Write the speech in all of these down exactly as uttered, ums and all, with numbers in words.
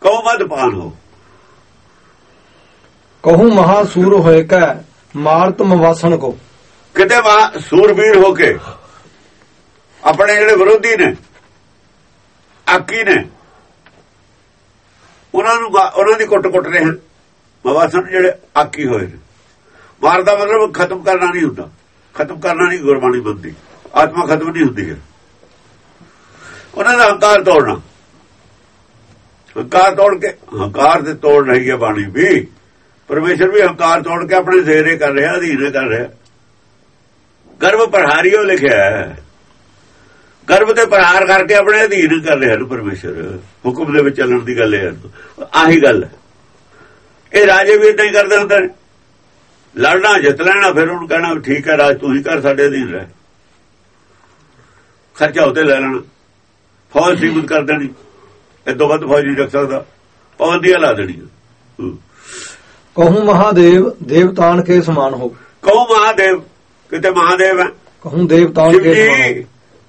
ਕਹੋ ਮਦ ਪਾਨ ਹੋ। ਕਹੂੰ ਮਹਾ ਸੂਰ ਹੋਏ ਕੈ ਮਾਰ ਤੁਮ ਵਾਸਣ ਕੋ। ਕਿਤੇ ਮਹਾ ਸੂਰਬੀਰ ਹੋ ਕੇ ਆਪਣੇ ਜਿਹੜੇ ਵਿਰੋਧੀ ਨੇ, ਆਕੀ ਨੇ, ਉਹਨਾਂ ਨੂੰ ਉਹਨਾਂ ਦੀ ਕੁੱਟ ਕੁੱਟ ਰਹੇ ਹਨ। ਮਵਾਸਣ ਜਿਹੜੇ ਆਕੀ ਹੋਏ ਨੇ, ਮਾਰ ਦਾ ਮਤਲਬ ਖਤਮ ਕਰਨਾ ਨਹੀਂ ਹੁੰਦਾ। ਖਤਮ ਕਰਨਾ ਨਹੀਂ ਗੁਰਬਾਣੀ ਬੰਦੀ, ਆਤਮਾ ਖਤਮ ਨਹੀਂ ਹੁੰਦੀ ਹੈ। ਉਹਨਾਂ ਦਾ ਹੰਕਾਰ ਤੋੜਨਾ, ਹੰਕਾਰ ਤੋੜ ਕੇ, ਹੰਕਾਰ ਤੇ ਤੋੜ ਰਹੀ ਹੈ ਬਾਣੀ ਵੀ। ਪਰਮੇਸ਼ਰ ਵੀ ਹੰਕਾਰ ਤੋੜ ਕੇ ਆਪਣੇ ਜ਼ੇਰੇ ਕਰ ਰਿਹਾ, ਅਧੀਨ ਕਰ ਰਿਹਾ। ਗਰਭ ਪ੍ਰਹਾਰੀਓ ਲਿਖਿਆ, ਗਰਭ ਤੇ ਪ੍ਰਹਾਰ ਕਰਕੇ ਆਪਣੇ ਅਧੀਨ ਕਰ ਰਿਹਾ ਨੂੰ ਪਰਮੇਸ਼ਰ। ਹੁਕਮ ਦੇ ਵਿੱਚ ਚੱਲਣ ਦੀ ਗੱਲ ਹੈ, ਆਹੀ ਗੱਲ ਹੈ। ਇਹ ਰਾਜੇ ਵੀ ਏਦਾਂ ਹੀ ਕਰਦੇ ਹੁੰਦੇ ਨੇ, ਲੜਨਾ ਜਿੱਤ ਲੈਣਾ, ਫਿਰ ਉਹਨੂੰ ਕਹਿਣਾ ਠੀਕ ਹੈ ਰਾਜ ਤੂੰ ਹੀ ਕਰ, ਸਾਡੇ ਅਧੀਨ ਰਹਿ, ਖਰਚਾ ਉਤੇ ਲੈ ਲੈਣਾ, ਫੌਜ ਸੀਮਤ ਕਰ ਦੇਣੀ, ਇਦੋਂ ਵੱਧ ਫੌਜ ਨਹੀਂ ਰੱਖ ਸਕਦਾ, ਪਾਬੰਦੀਆਂ ਲਾ ਦੇਣੀ। ਕਹੂੰ ਮਹਾਦੇਵ ਦੇਵਤਾਨ ਕੇ ਸਮਾਨ ਹੋ। ਕਹੂੰ ਮਹਾਦੇਵ, ਕਿਤੇ ਮਹਾਦੇਵ ਹੈ, ਕਹੂੰ ਦੇਵਤਾਨ ਕੇ ਸਮਾਨ,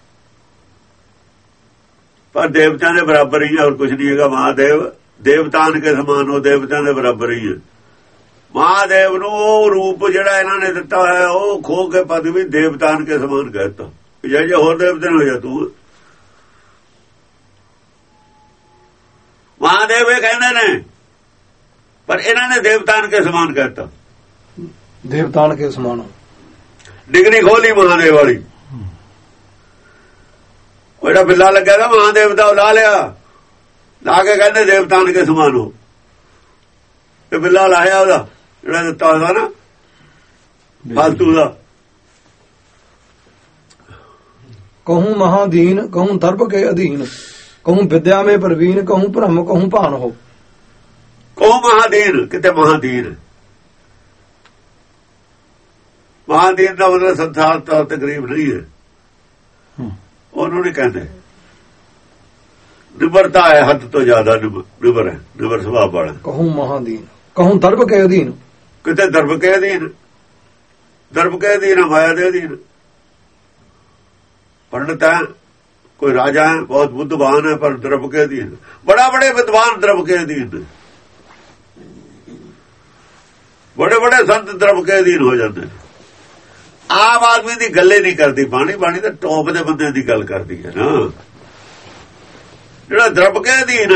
ਪਰ ਦੇਵਤਿਆਂ ਦੇ ਬਰਾਬਰ ਹੀ ਹੈ, ਹੋਰ ਕੁਝ ਨਹੀਂ ਹੈਗਾ। ਮਹਾਦੇਵ ਦੇਵਤਾਨ ਕੇ ਸਮਾਨ ਹੋ, ਦੇਵਤਿਆਂ ਦੇ ਬਰਾਬਰ ਹੀ ਹੈ। ਮਹਾਦੇਵ ਨੂੰ ਉਹ ਰੂਪ ਜਿਹੜਾ ਇਹਨਾਂ ਨੇ ਦਿੱਤਾ ਹੋਇਆ, ਉਹ ਖੋ ਕੇ ਪਦਵੀ ਦੇਵਤਾਨ ਕੇ ਸਮਾਨ ਕਹਿਤਾ। ਜੇ ਜੇ ਹੋਰ ਦੇਵਤੇ ਹੋ ਜਾ ਤੂੰ। ਮਹਾਦੇਵ ਇਹ ਕਹਿੰਦੇ ਨੇ, ਪਰ ਇਹਨਾਂ ਨੇ ਦੇਵਤਾਨ ਕੇ ਸਮਾਨ ਕਹਿਤਾ। ਦੇਵਤਾਨ ਕੇ ਸਮਾਨ ਡਿਗਰੀ ਖੋਲੀ ਮਹਾਦੇਵ ਵਾਲੀ। ਉਹ ਜਿਹੜਾ ਬਿੱਲਾ ਲੱਗਿਆ ਨਾ ਮਹਾਦੇਵ ਦਾ, ਉਹ ਲਾ ਲਿਆ, ਲਾ ਕੇ ਕਹਿੰਦੇ ਦੇਵਤਾਨ ਕੇ ਸਮਾਨ ਹੋ। ਤੇ ਬਿੱਲਾ ਲਾਇਆ ਉਹਦਾ ਜਿਹੜਾ ਦਿੱਤਾ ਹੋਇਆ ਨਾ ਫਾਲਤੂ ਦਾ। ਕਹੂੰ ਮਹਾਦੀਨ ਕਹੂੰ ਦਰਬ ਕੇ ਅਧੀਨ, ਕਹੂੰ ਵਿਦਿਆ ਮੇ ਪ੍ਰਵੀਨ, ਕਹੂੰ ਭ੍ਰਮ ਕਹੂੰ ਭਾਨ ਹੋ। ਕਹੂੰ ਮਹਾਦੀਨ, ਕਿਤੇ ਮਹਾਦੀਨ, ਮਹਾਦੀਨ ਦਾ ਮਤਲਬ ਸੰਸਾਰ ਤੌਰ ਤੇ ਗਰੀਬ ਨਹੀਂ ਹੈ, ਉਹਨੂੰ ਨਹੀਂ ਕਹਿੰਦੇ। ਨਿਬਰਤਾ ਹੈ, ਹੱਦ ਤੋਂ ਜ਼ਿਆਦਾ ਨਿਬਰ ਹੈ, ਨਿਬਰ ਸੁਭਾਅ ਵਾਲਾ। ਕਹੂੰ ਮਹਾਦੀਨ ਕਹੂੰ ਦਰਬ ਕੇ ਅਧੀਨ, ਕਿਤੇ ਦਰਬ ਕੇ ਅਧੀਨ, ਦਰਬ ਕੇ ਅਧੀਨ, ਮਾਇਆ ਦੇ ਅਧੀਨ। ਪੰਡਤ ਹੈ, ਕੋਈ ਰਾਜਾ ਹੈ, ਬਹੁਤ ਬੁੱਧਵਾਨ ਹੈ, ਪਰ ਦਰਬ ਕੇ ਅਧੀਨ। ਬੜਾ ਬੜੇ ਵਿਦਵਾਨ ਦਰਬ ਕੇ ਅਧੀਨ, ਬੜੇ ਬੜੇ ਸੰਤ ਦਰਬ ਕੇ ਅਧੀਨ ਹੋ ਜਾਂਦੇ। ਆਮ ਆਦਮੀ ਦੀ ਗੱਲੇ ਨਹੀਂ ਕਰਦੀ ਬਾਣੀ, ਬਾਣੀ ਤਾਂ ਟੌਪ ਦੇ ਬੰਦੇ ਦੀ ਗੱਲ ਕਰਦੀ ਹੈ ਨਾ। ਜਿਹੜਾ ਦਰਬ ਕੇ ਅਧੀਨ,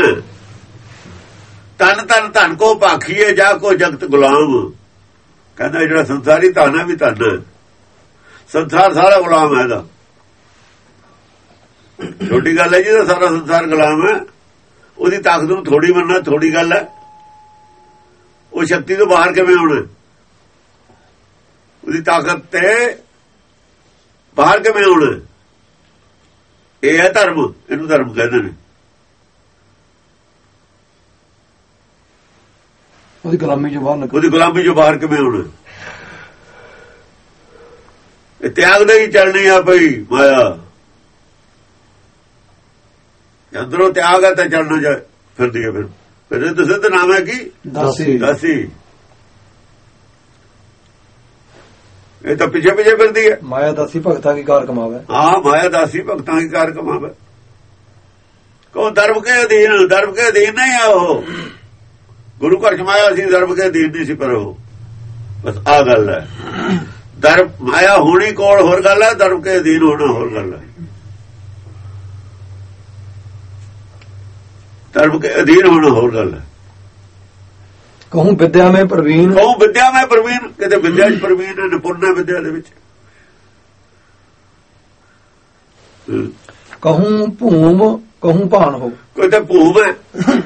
ਤਨ ਤਨ ਧਨ ਕੋ ਭਾਖੀਏ ਜਾ ਕੋ ਜਗਤ ਗੁਲਾਮ। ਕਹਿੰਦਾ ਜਿਹੜਾ ਸੰਸਾਰੀ ਧਨ ਹੈ ਵੀ ਧਨ, ਸੰਸਾਰ ਸਾਰਾ ਗੁਲਾਮ ਹੈ ਇਹਦਾ। ਛੋਟੀ ਗੱਲ ਹੈ ਜਿਹਦਾ ਸਾਰਾ ਸੰਸਾਰ ਗੁਲਾਮ ਹੈ, ਉਹਦੀ ਤਾਕਤ ਨੂੰ ਥੋੜੀ ਮੰਨਣਾ ਥੋੜੀ ਗੱਲ ਹੈ। ਉਹ ਸ਼ਕਤੀ ਤੋਂ ਬਾਹਰ ਕਿਵੇਂ ਆਉਣਾ, ਉਹਦੀ ਤਾਕਤ ਤੇ ਬਾਹਰ ਕਿਵੇਂ ਆਉਣਾ, ਇਹ ਹੈ ਧਰਮ। ਇਹਨੂੰ ਧਰਮ ਕਹਿੰਦੇ ਨੇ। ਉਹਦੀ ਗੁਲਾਮੀ ਚੋਂ ਬਾਹਰ ਨਿਕਲ, ਉਹਦੀ ਗੁਲਾਮੀ ਚੋਂ ਬਾਹਰ ਕਿਵੇਂ ਆਉਣਾ। ਇਹ ਤਿਆਗ ਦੇ ਹੀ ਚੱਲਣੀ ਆ ਪਈ ਮਾਇਆ। ਅੰਦਰੋਂ ਤਿਆਗ ਹੈ ਤਾਂ ਚੱਲਣਾ ਜਾ ਫਿਰਦੀ ਹੈ। ਫਿਰ ਫਿਰ ਇਹ ਸਿੱਧ ਨਾਮ ਹੈ ਕੀ ਦਾਸੀ। ਦਾਸੀ ਇਹ ਤਾਂ ਪਿੱਛੇ ਪਿੱਛੇ ਫਿਰਦੀ ਹੈ। ਮਾਇਆ ਦਾਸੀ ਭਗਤਾਂ ਕੀ ਕਾਰ ਕਮਾਵੇ। ਹਾਂ, ਮਾਇਆ ਦਾਸੀ ਭਗਤਾਂ ਕੀ ਕਾਰ ਕਮਾਵੇ। ਕੋ ਦਰਬ ਕੇ ਅਧੀਨ, ਦਰਬ ਕੇ ਅਧੀਨ ਨਹੀਂ ਆ ਉਹ। ਗੁਰੂ ਘਰ ਚ ਮਾਇਆ ਸੀ, ਦਰਬ ਕੇ ਅਧੀਨ ਨਹੀਂ ਸੀ। ਪਰ ਉਹ ਬਸ ਆ ਗੱਲ ਹੈ, ਦਰਬ ਮਾਇਆ ਹੋਣੀ ਕੋਲ ਹੋਰ ਗੱਲ ਹੈ, ਦਰਬ ਕੇ ਅਧੀਨ ਹੋਣਾ ਹੋਰ ਗੱਲ ਹੈ। ਦਰਬ ਕੇ ਅਧੀਨ ਹੋਣਾ ਹੋਰ ਗੱਲ ਹੈ। ਕਹੂੰ ਵਿਦਿਆ ਮੈਂ ਪ੍ਰਵੀਨ, ਕਹੂੰ ਵਿਦਿਆ ਮੈਂ ਪ੍ਰਵੀਨ, ਕਿਤੇ ਵਿਦਿਆ ਚ ਪ੍ਰਵੀਨ ਹੈ, ਨਿਪੁੰਨ ਹੈ ਵਿਦਿਆ ਦੇ ਵਿੱਚ। ਕਹੂੰ ਭੂਮ ਕਹੂੰ ਭਾਨ ਹੋ। ਕਿਤੇ ਭੂਮ ਹੈ,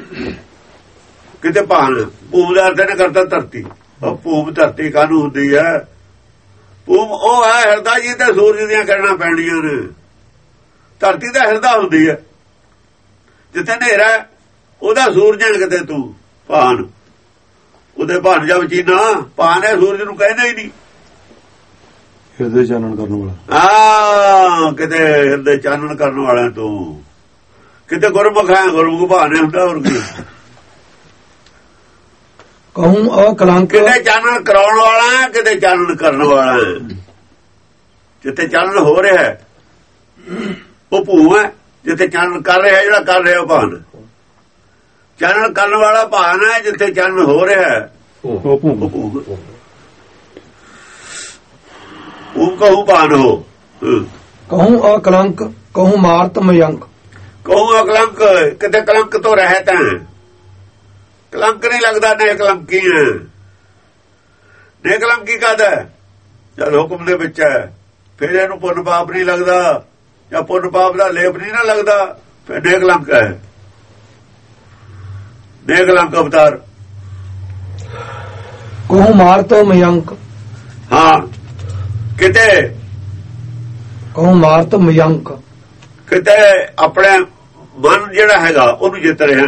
ਕਿਤੇ ਭਾਨ। ਭੂਮ ਦਾ ਅਰਥ ਨੇ ਕਰਤਾ ਧਰਤੀ। ਉਹ ਭੂਮ ਧਰਤੀ ਕਾਹਨੂੰ ਹੁੰਦੀ ਹੈ? ਭੂਮ ਉਹ ਹੈ ਹਿਰਦਾ ਜੀ ਤੇ ਸੂਰਜ ਦੀਆਂ ਕਿਰਨਾਂ ਪੈਣੀਆਂ ਨੇ। ਧਰਤੀ ਦਾ ਹਿਰਦਾ ਹੁੰਦੀ ਹੈ, ਜਿੱਥੇ ਹਨੇਰਾ ਉਹਦਾ ਸੂਰਜ ਹੈ। ਕਿਤੇ ਤੂੰ ਭਾਨ, ਉਹਦੇ ਭਾਨ ਜਾ ਵਚੀਨਾ ਭਾਨ ਹੈ, ਸੂਰਜ ਨੂੰ ਕਹਿੰਦਾ ਹੀ ਨਹੀਂ। ਹਿਰਦੇ ਚਾਨਣ ਕਰਨ ਵਾਲਾ। ਹਾਂ, ਕਿਤੇ ਹਿਰਦੇ ਚਾਨਣ ਕਰਨ ਵਾਲਾ ਤੂੰ। ਕਿਤੇ ਗੁਰਮੁਖ ਹੈ, ਗੁਰਮੁਖ ਭਾਨ ਹੁੰਦਾ ਹੋਰ ਕੀ। ਕਹੂੰ ਅਕਲੰਕ, ਕਿਤੇ ਚਾਨਣ ਕਰਾਉਣ ਵਾਲਾ, ਕਿਤੇ ਚਾਨਣ ਕਰਨ ਵਾਲਾ। ਜਿੱਥੇ ਚਾਨਣ ਹੋ ਰਿਹਾ ਉਹ ਭੂ ਹੈ, ਜਿੱਥੇ ਚਾਨਣ ਕਰ ਰਿਹਾ ਜਿਹੜਾ ਕਰ ਰਿਹਾ ਉਹ ਭਾਨ। ਚਾਨਣ ਕਰਨ ਵਾਲਾ ਭਾਨ ਹੈ, ਜਿੱਥੇ ਚਾਨਣ ਹੋ ਰਿਹਾ ਹੈ ਉਹ ਭੂਮ। ਉਹ ਕਹੂ ਭਾਨ ਹੋ, ਕਹੂੰ ਅਕਲੰਕ ਕਹੂੰ ਮਾਰਤ ਮਯੰਕ। ਕਹੂੰ ਅਕਲੰਕ, ਕਿਤੇ ਕਲੰਕ ਤੋਂ ਰਹਿਤ ਹੈ, ਕਲੰਕ ਨਹੀਂ ਲੱਗਦਾ, ਨੇ ਕਲੰਕੀ ਹੈ। ਨੇ ਕਲੰਕੀ ਕਾਹਦਾ ਜਦ ਹੁਕਮ ਦੇ ਵਿੱਚ ਹੈ, ਫਿਰ ਇਹਨੂੰ ਪੁੰਨ ਪਾਪ ਨਹੀਂ ਲੱਗਦਾ, ਜਾਂ ਪੁੰਨ ਪਾਪ ਦਾ ਲੇਪ ਨਹੀਂ ਨਾ ਲੱਗਦਾ, ਫਿਰ ਨੇ ਕਲੰਕ ਹੈ। ਨੇ ਕਲੰਕ ਅਵਤਾਰ। ਕਹੂੰ ਮਾਰਤ ਮਯੰਕ, ਹਾਂ ਕਿਤੇ ਕਹੂੰ ਮਾਰਤ ਮਯੰਕ, ਕਿਤੇ ਆਪਣੇ ਮਨ ਜਿਹੜਾ ਹੈਗਾ ਉਹਨੂੰ ਜਿੱਤ ਰਿਹਾ।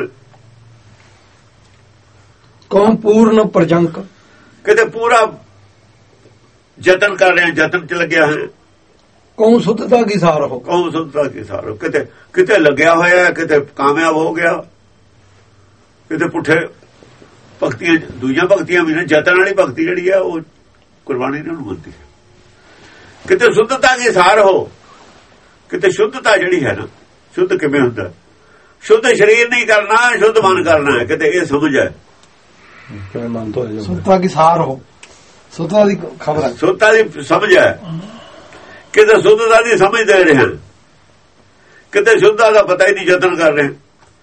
ਕਹੂੰ ਪੂਰਨ ਪ੍ਰਜੰਕ, ਕਿਤੇ ਪੂਰਾ ਯਤਨ ਕਰ ਰਿਹਾ, ਯਤਨ ਚ ਲੱਗਿਆ ਹੈ। ਕਹੂੰ ਸੁੱਧਤਾ ਕੀ ਸਾਰ ਹੋ, ਕਹੂੰ ਸੁੱਧਤਾ ਕੀ ਸਾਰ ਹੋ, ਕਿਤੇ ਕਿਤੇ ਲੱਗਿਆ ਹੋਇਆ, ਕਿਤੇ ਕਾਮਯਾਬ ਹੋ ਗਿਆ, ਕਿਤੇ ਪੁੱਠੇ ਭਗਤੀਆਂ, ਦੂਜੀਆਂ ਭਗਤੀਆਂ ਵੀ ਨੇ। ਯਤਨ ਵਾਲੀ ਭਗਤੀ ਜਿਹੜੀ ਹੈ ਉਹ ਕੁਰਬਾਨੀ ਨਹੀਂ ਮਿਲਦੀ। ਕਿਤੇ ਸੁੱਧਤਾ ਕੀ ਸਾਰ ਹੋ, ਕਿਤੇ ਸ਼ੁੱਧਤਾ ਜਿਹੜੀ ਹੈ ਨਾ, ਸ਼ੁੱਧ ਕਿਵੇਂ ਹੁੰਦਾ, ਸ਼ੁੱਧ ਸਰੀਰ ਨਹੀਂ ਕਰਨਾ, ਸ਼ੁੱਧ ਮਨ ਕਰਨਾ ਹੈ। ਕਿਤੇ ਇਹ ਸਮਝ ਹੈ, ਸੁੱਧਤਾ ਕੀ ਸਾਰ ਹੋ, ਸੁੱਧਤਾ ਦੀ ਖਬਰ ਹੈ, ਸੁੱਧਤਾ ਦੀ ਸਮਝ ਹੈ। ਕਿਤੇ ਸੁੱਧਤਾ ਦੀ ਸਮਝ ਦੇ ਰਹੇ ਹਨ, ਕਿਤੇ ਸ਼ੁੱਧਤਾ ਦਾ ਪਤਾ ਹੀ ਨਹੀਂ, ਯਤਨ ਕਰ ਰਹੇ,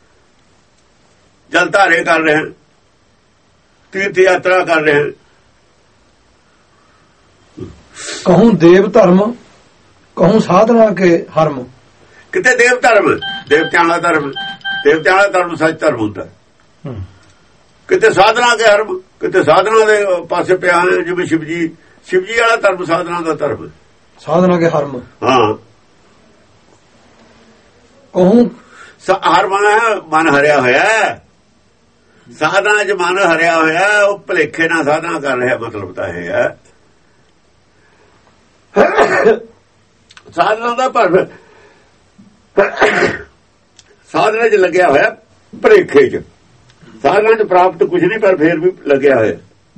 ਜਲ ਧਾਰੇ ਕਰ ਰਹੇ, ਤੀਰਥ ਯਾਤਰਾ ਕਰ ਰਹੇ। ਕਹੂੰ ਦੇਵ ਧਰਮ ਕਹੂੰ ਸਾਧਨਾ ਕੇ ਹਰਮ। ਕਿਤੇ ਦੇਵ ਧਰਮ, ਦੇਵਤਿਆਂ ਦਾ ਧਰਮ, ਦੇਵਤਿਆਂ ਦਾ ਧਰਮ ਸੱਚ ਧਰਮ ਹੁੰਦਾ। ਕਿਤੇ ਸਾਧਨਾ ਕੇ ਹਰਮ, ਕਿਤੇ ਸਾਧਨਾ ਦੇ ਪਾਸੇ ਪਿਆ ਹੈ, ਜਿਵੇਂ ਸ਼ਿਵ ਜੀ, ਸ਼ਿਵ ਜੀ ਵਾਲਾ ਧਰਮ ਸਾਧਨਾ ਦਾ ਧਰਮ, ਸਾਧਨਾ ਕੇ ਹਰਮ। ਹਾਂ ਕਹੂੰ ਹਰ ਮਨ ਹੈ, ਮਨ ਹਰਿਆ ਹੋਇਆ, ਸਾਧਨਾ ਚ ਮਨ ਹਰਿਆ ਹੋਇਆ, ਉਹ ਭਲੇਖੇ ਨਾਲ ਸਾਧਨਾ ਕਰ ਰਿਹਾ। ਮਤਲਬ ਤਾਂ ਇਹ ਹੈ ਸਾਧਨਾ ਦਾ ਪਰ ਸਾਧਨਾ ਚ ਲੱਗਿਆ ਹੋਇਆ, ਭਲੇਖੇ ਚ। ਸਾਧਨਾ ਚ ਪ੍ਰਾਪਤ ਕੁਝ ਨਹੀਂ, ਪਰ ਫੇਰ ਵੀ ਲੱਗਿਆ ਹੋਇਆ।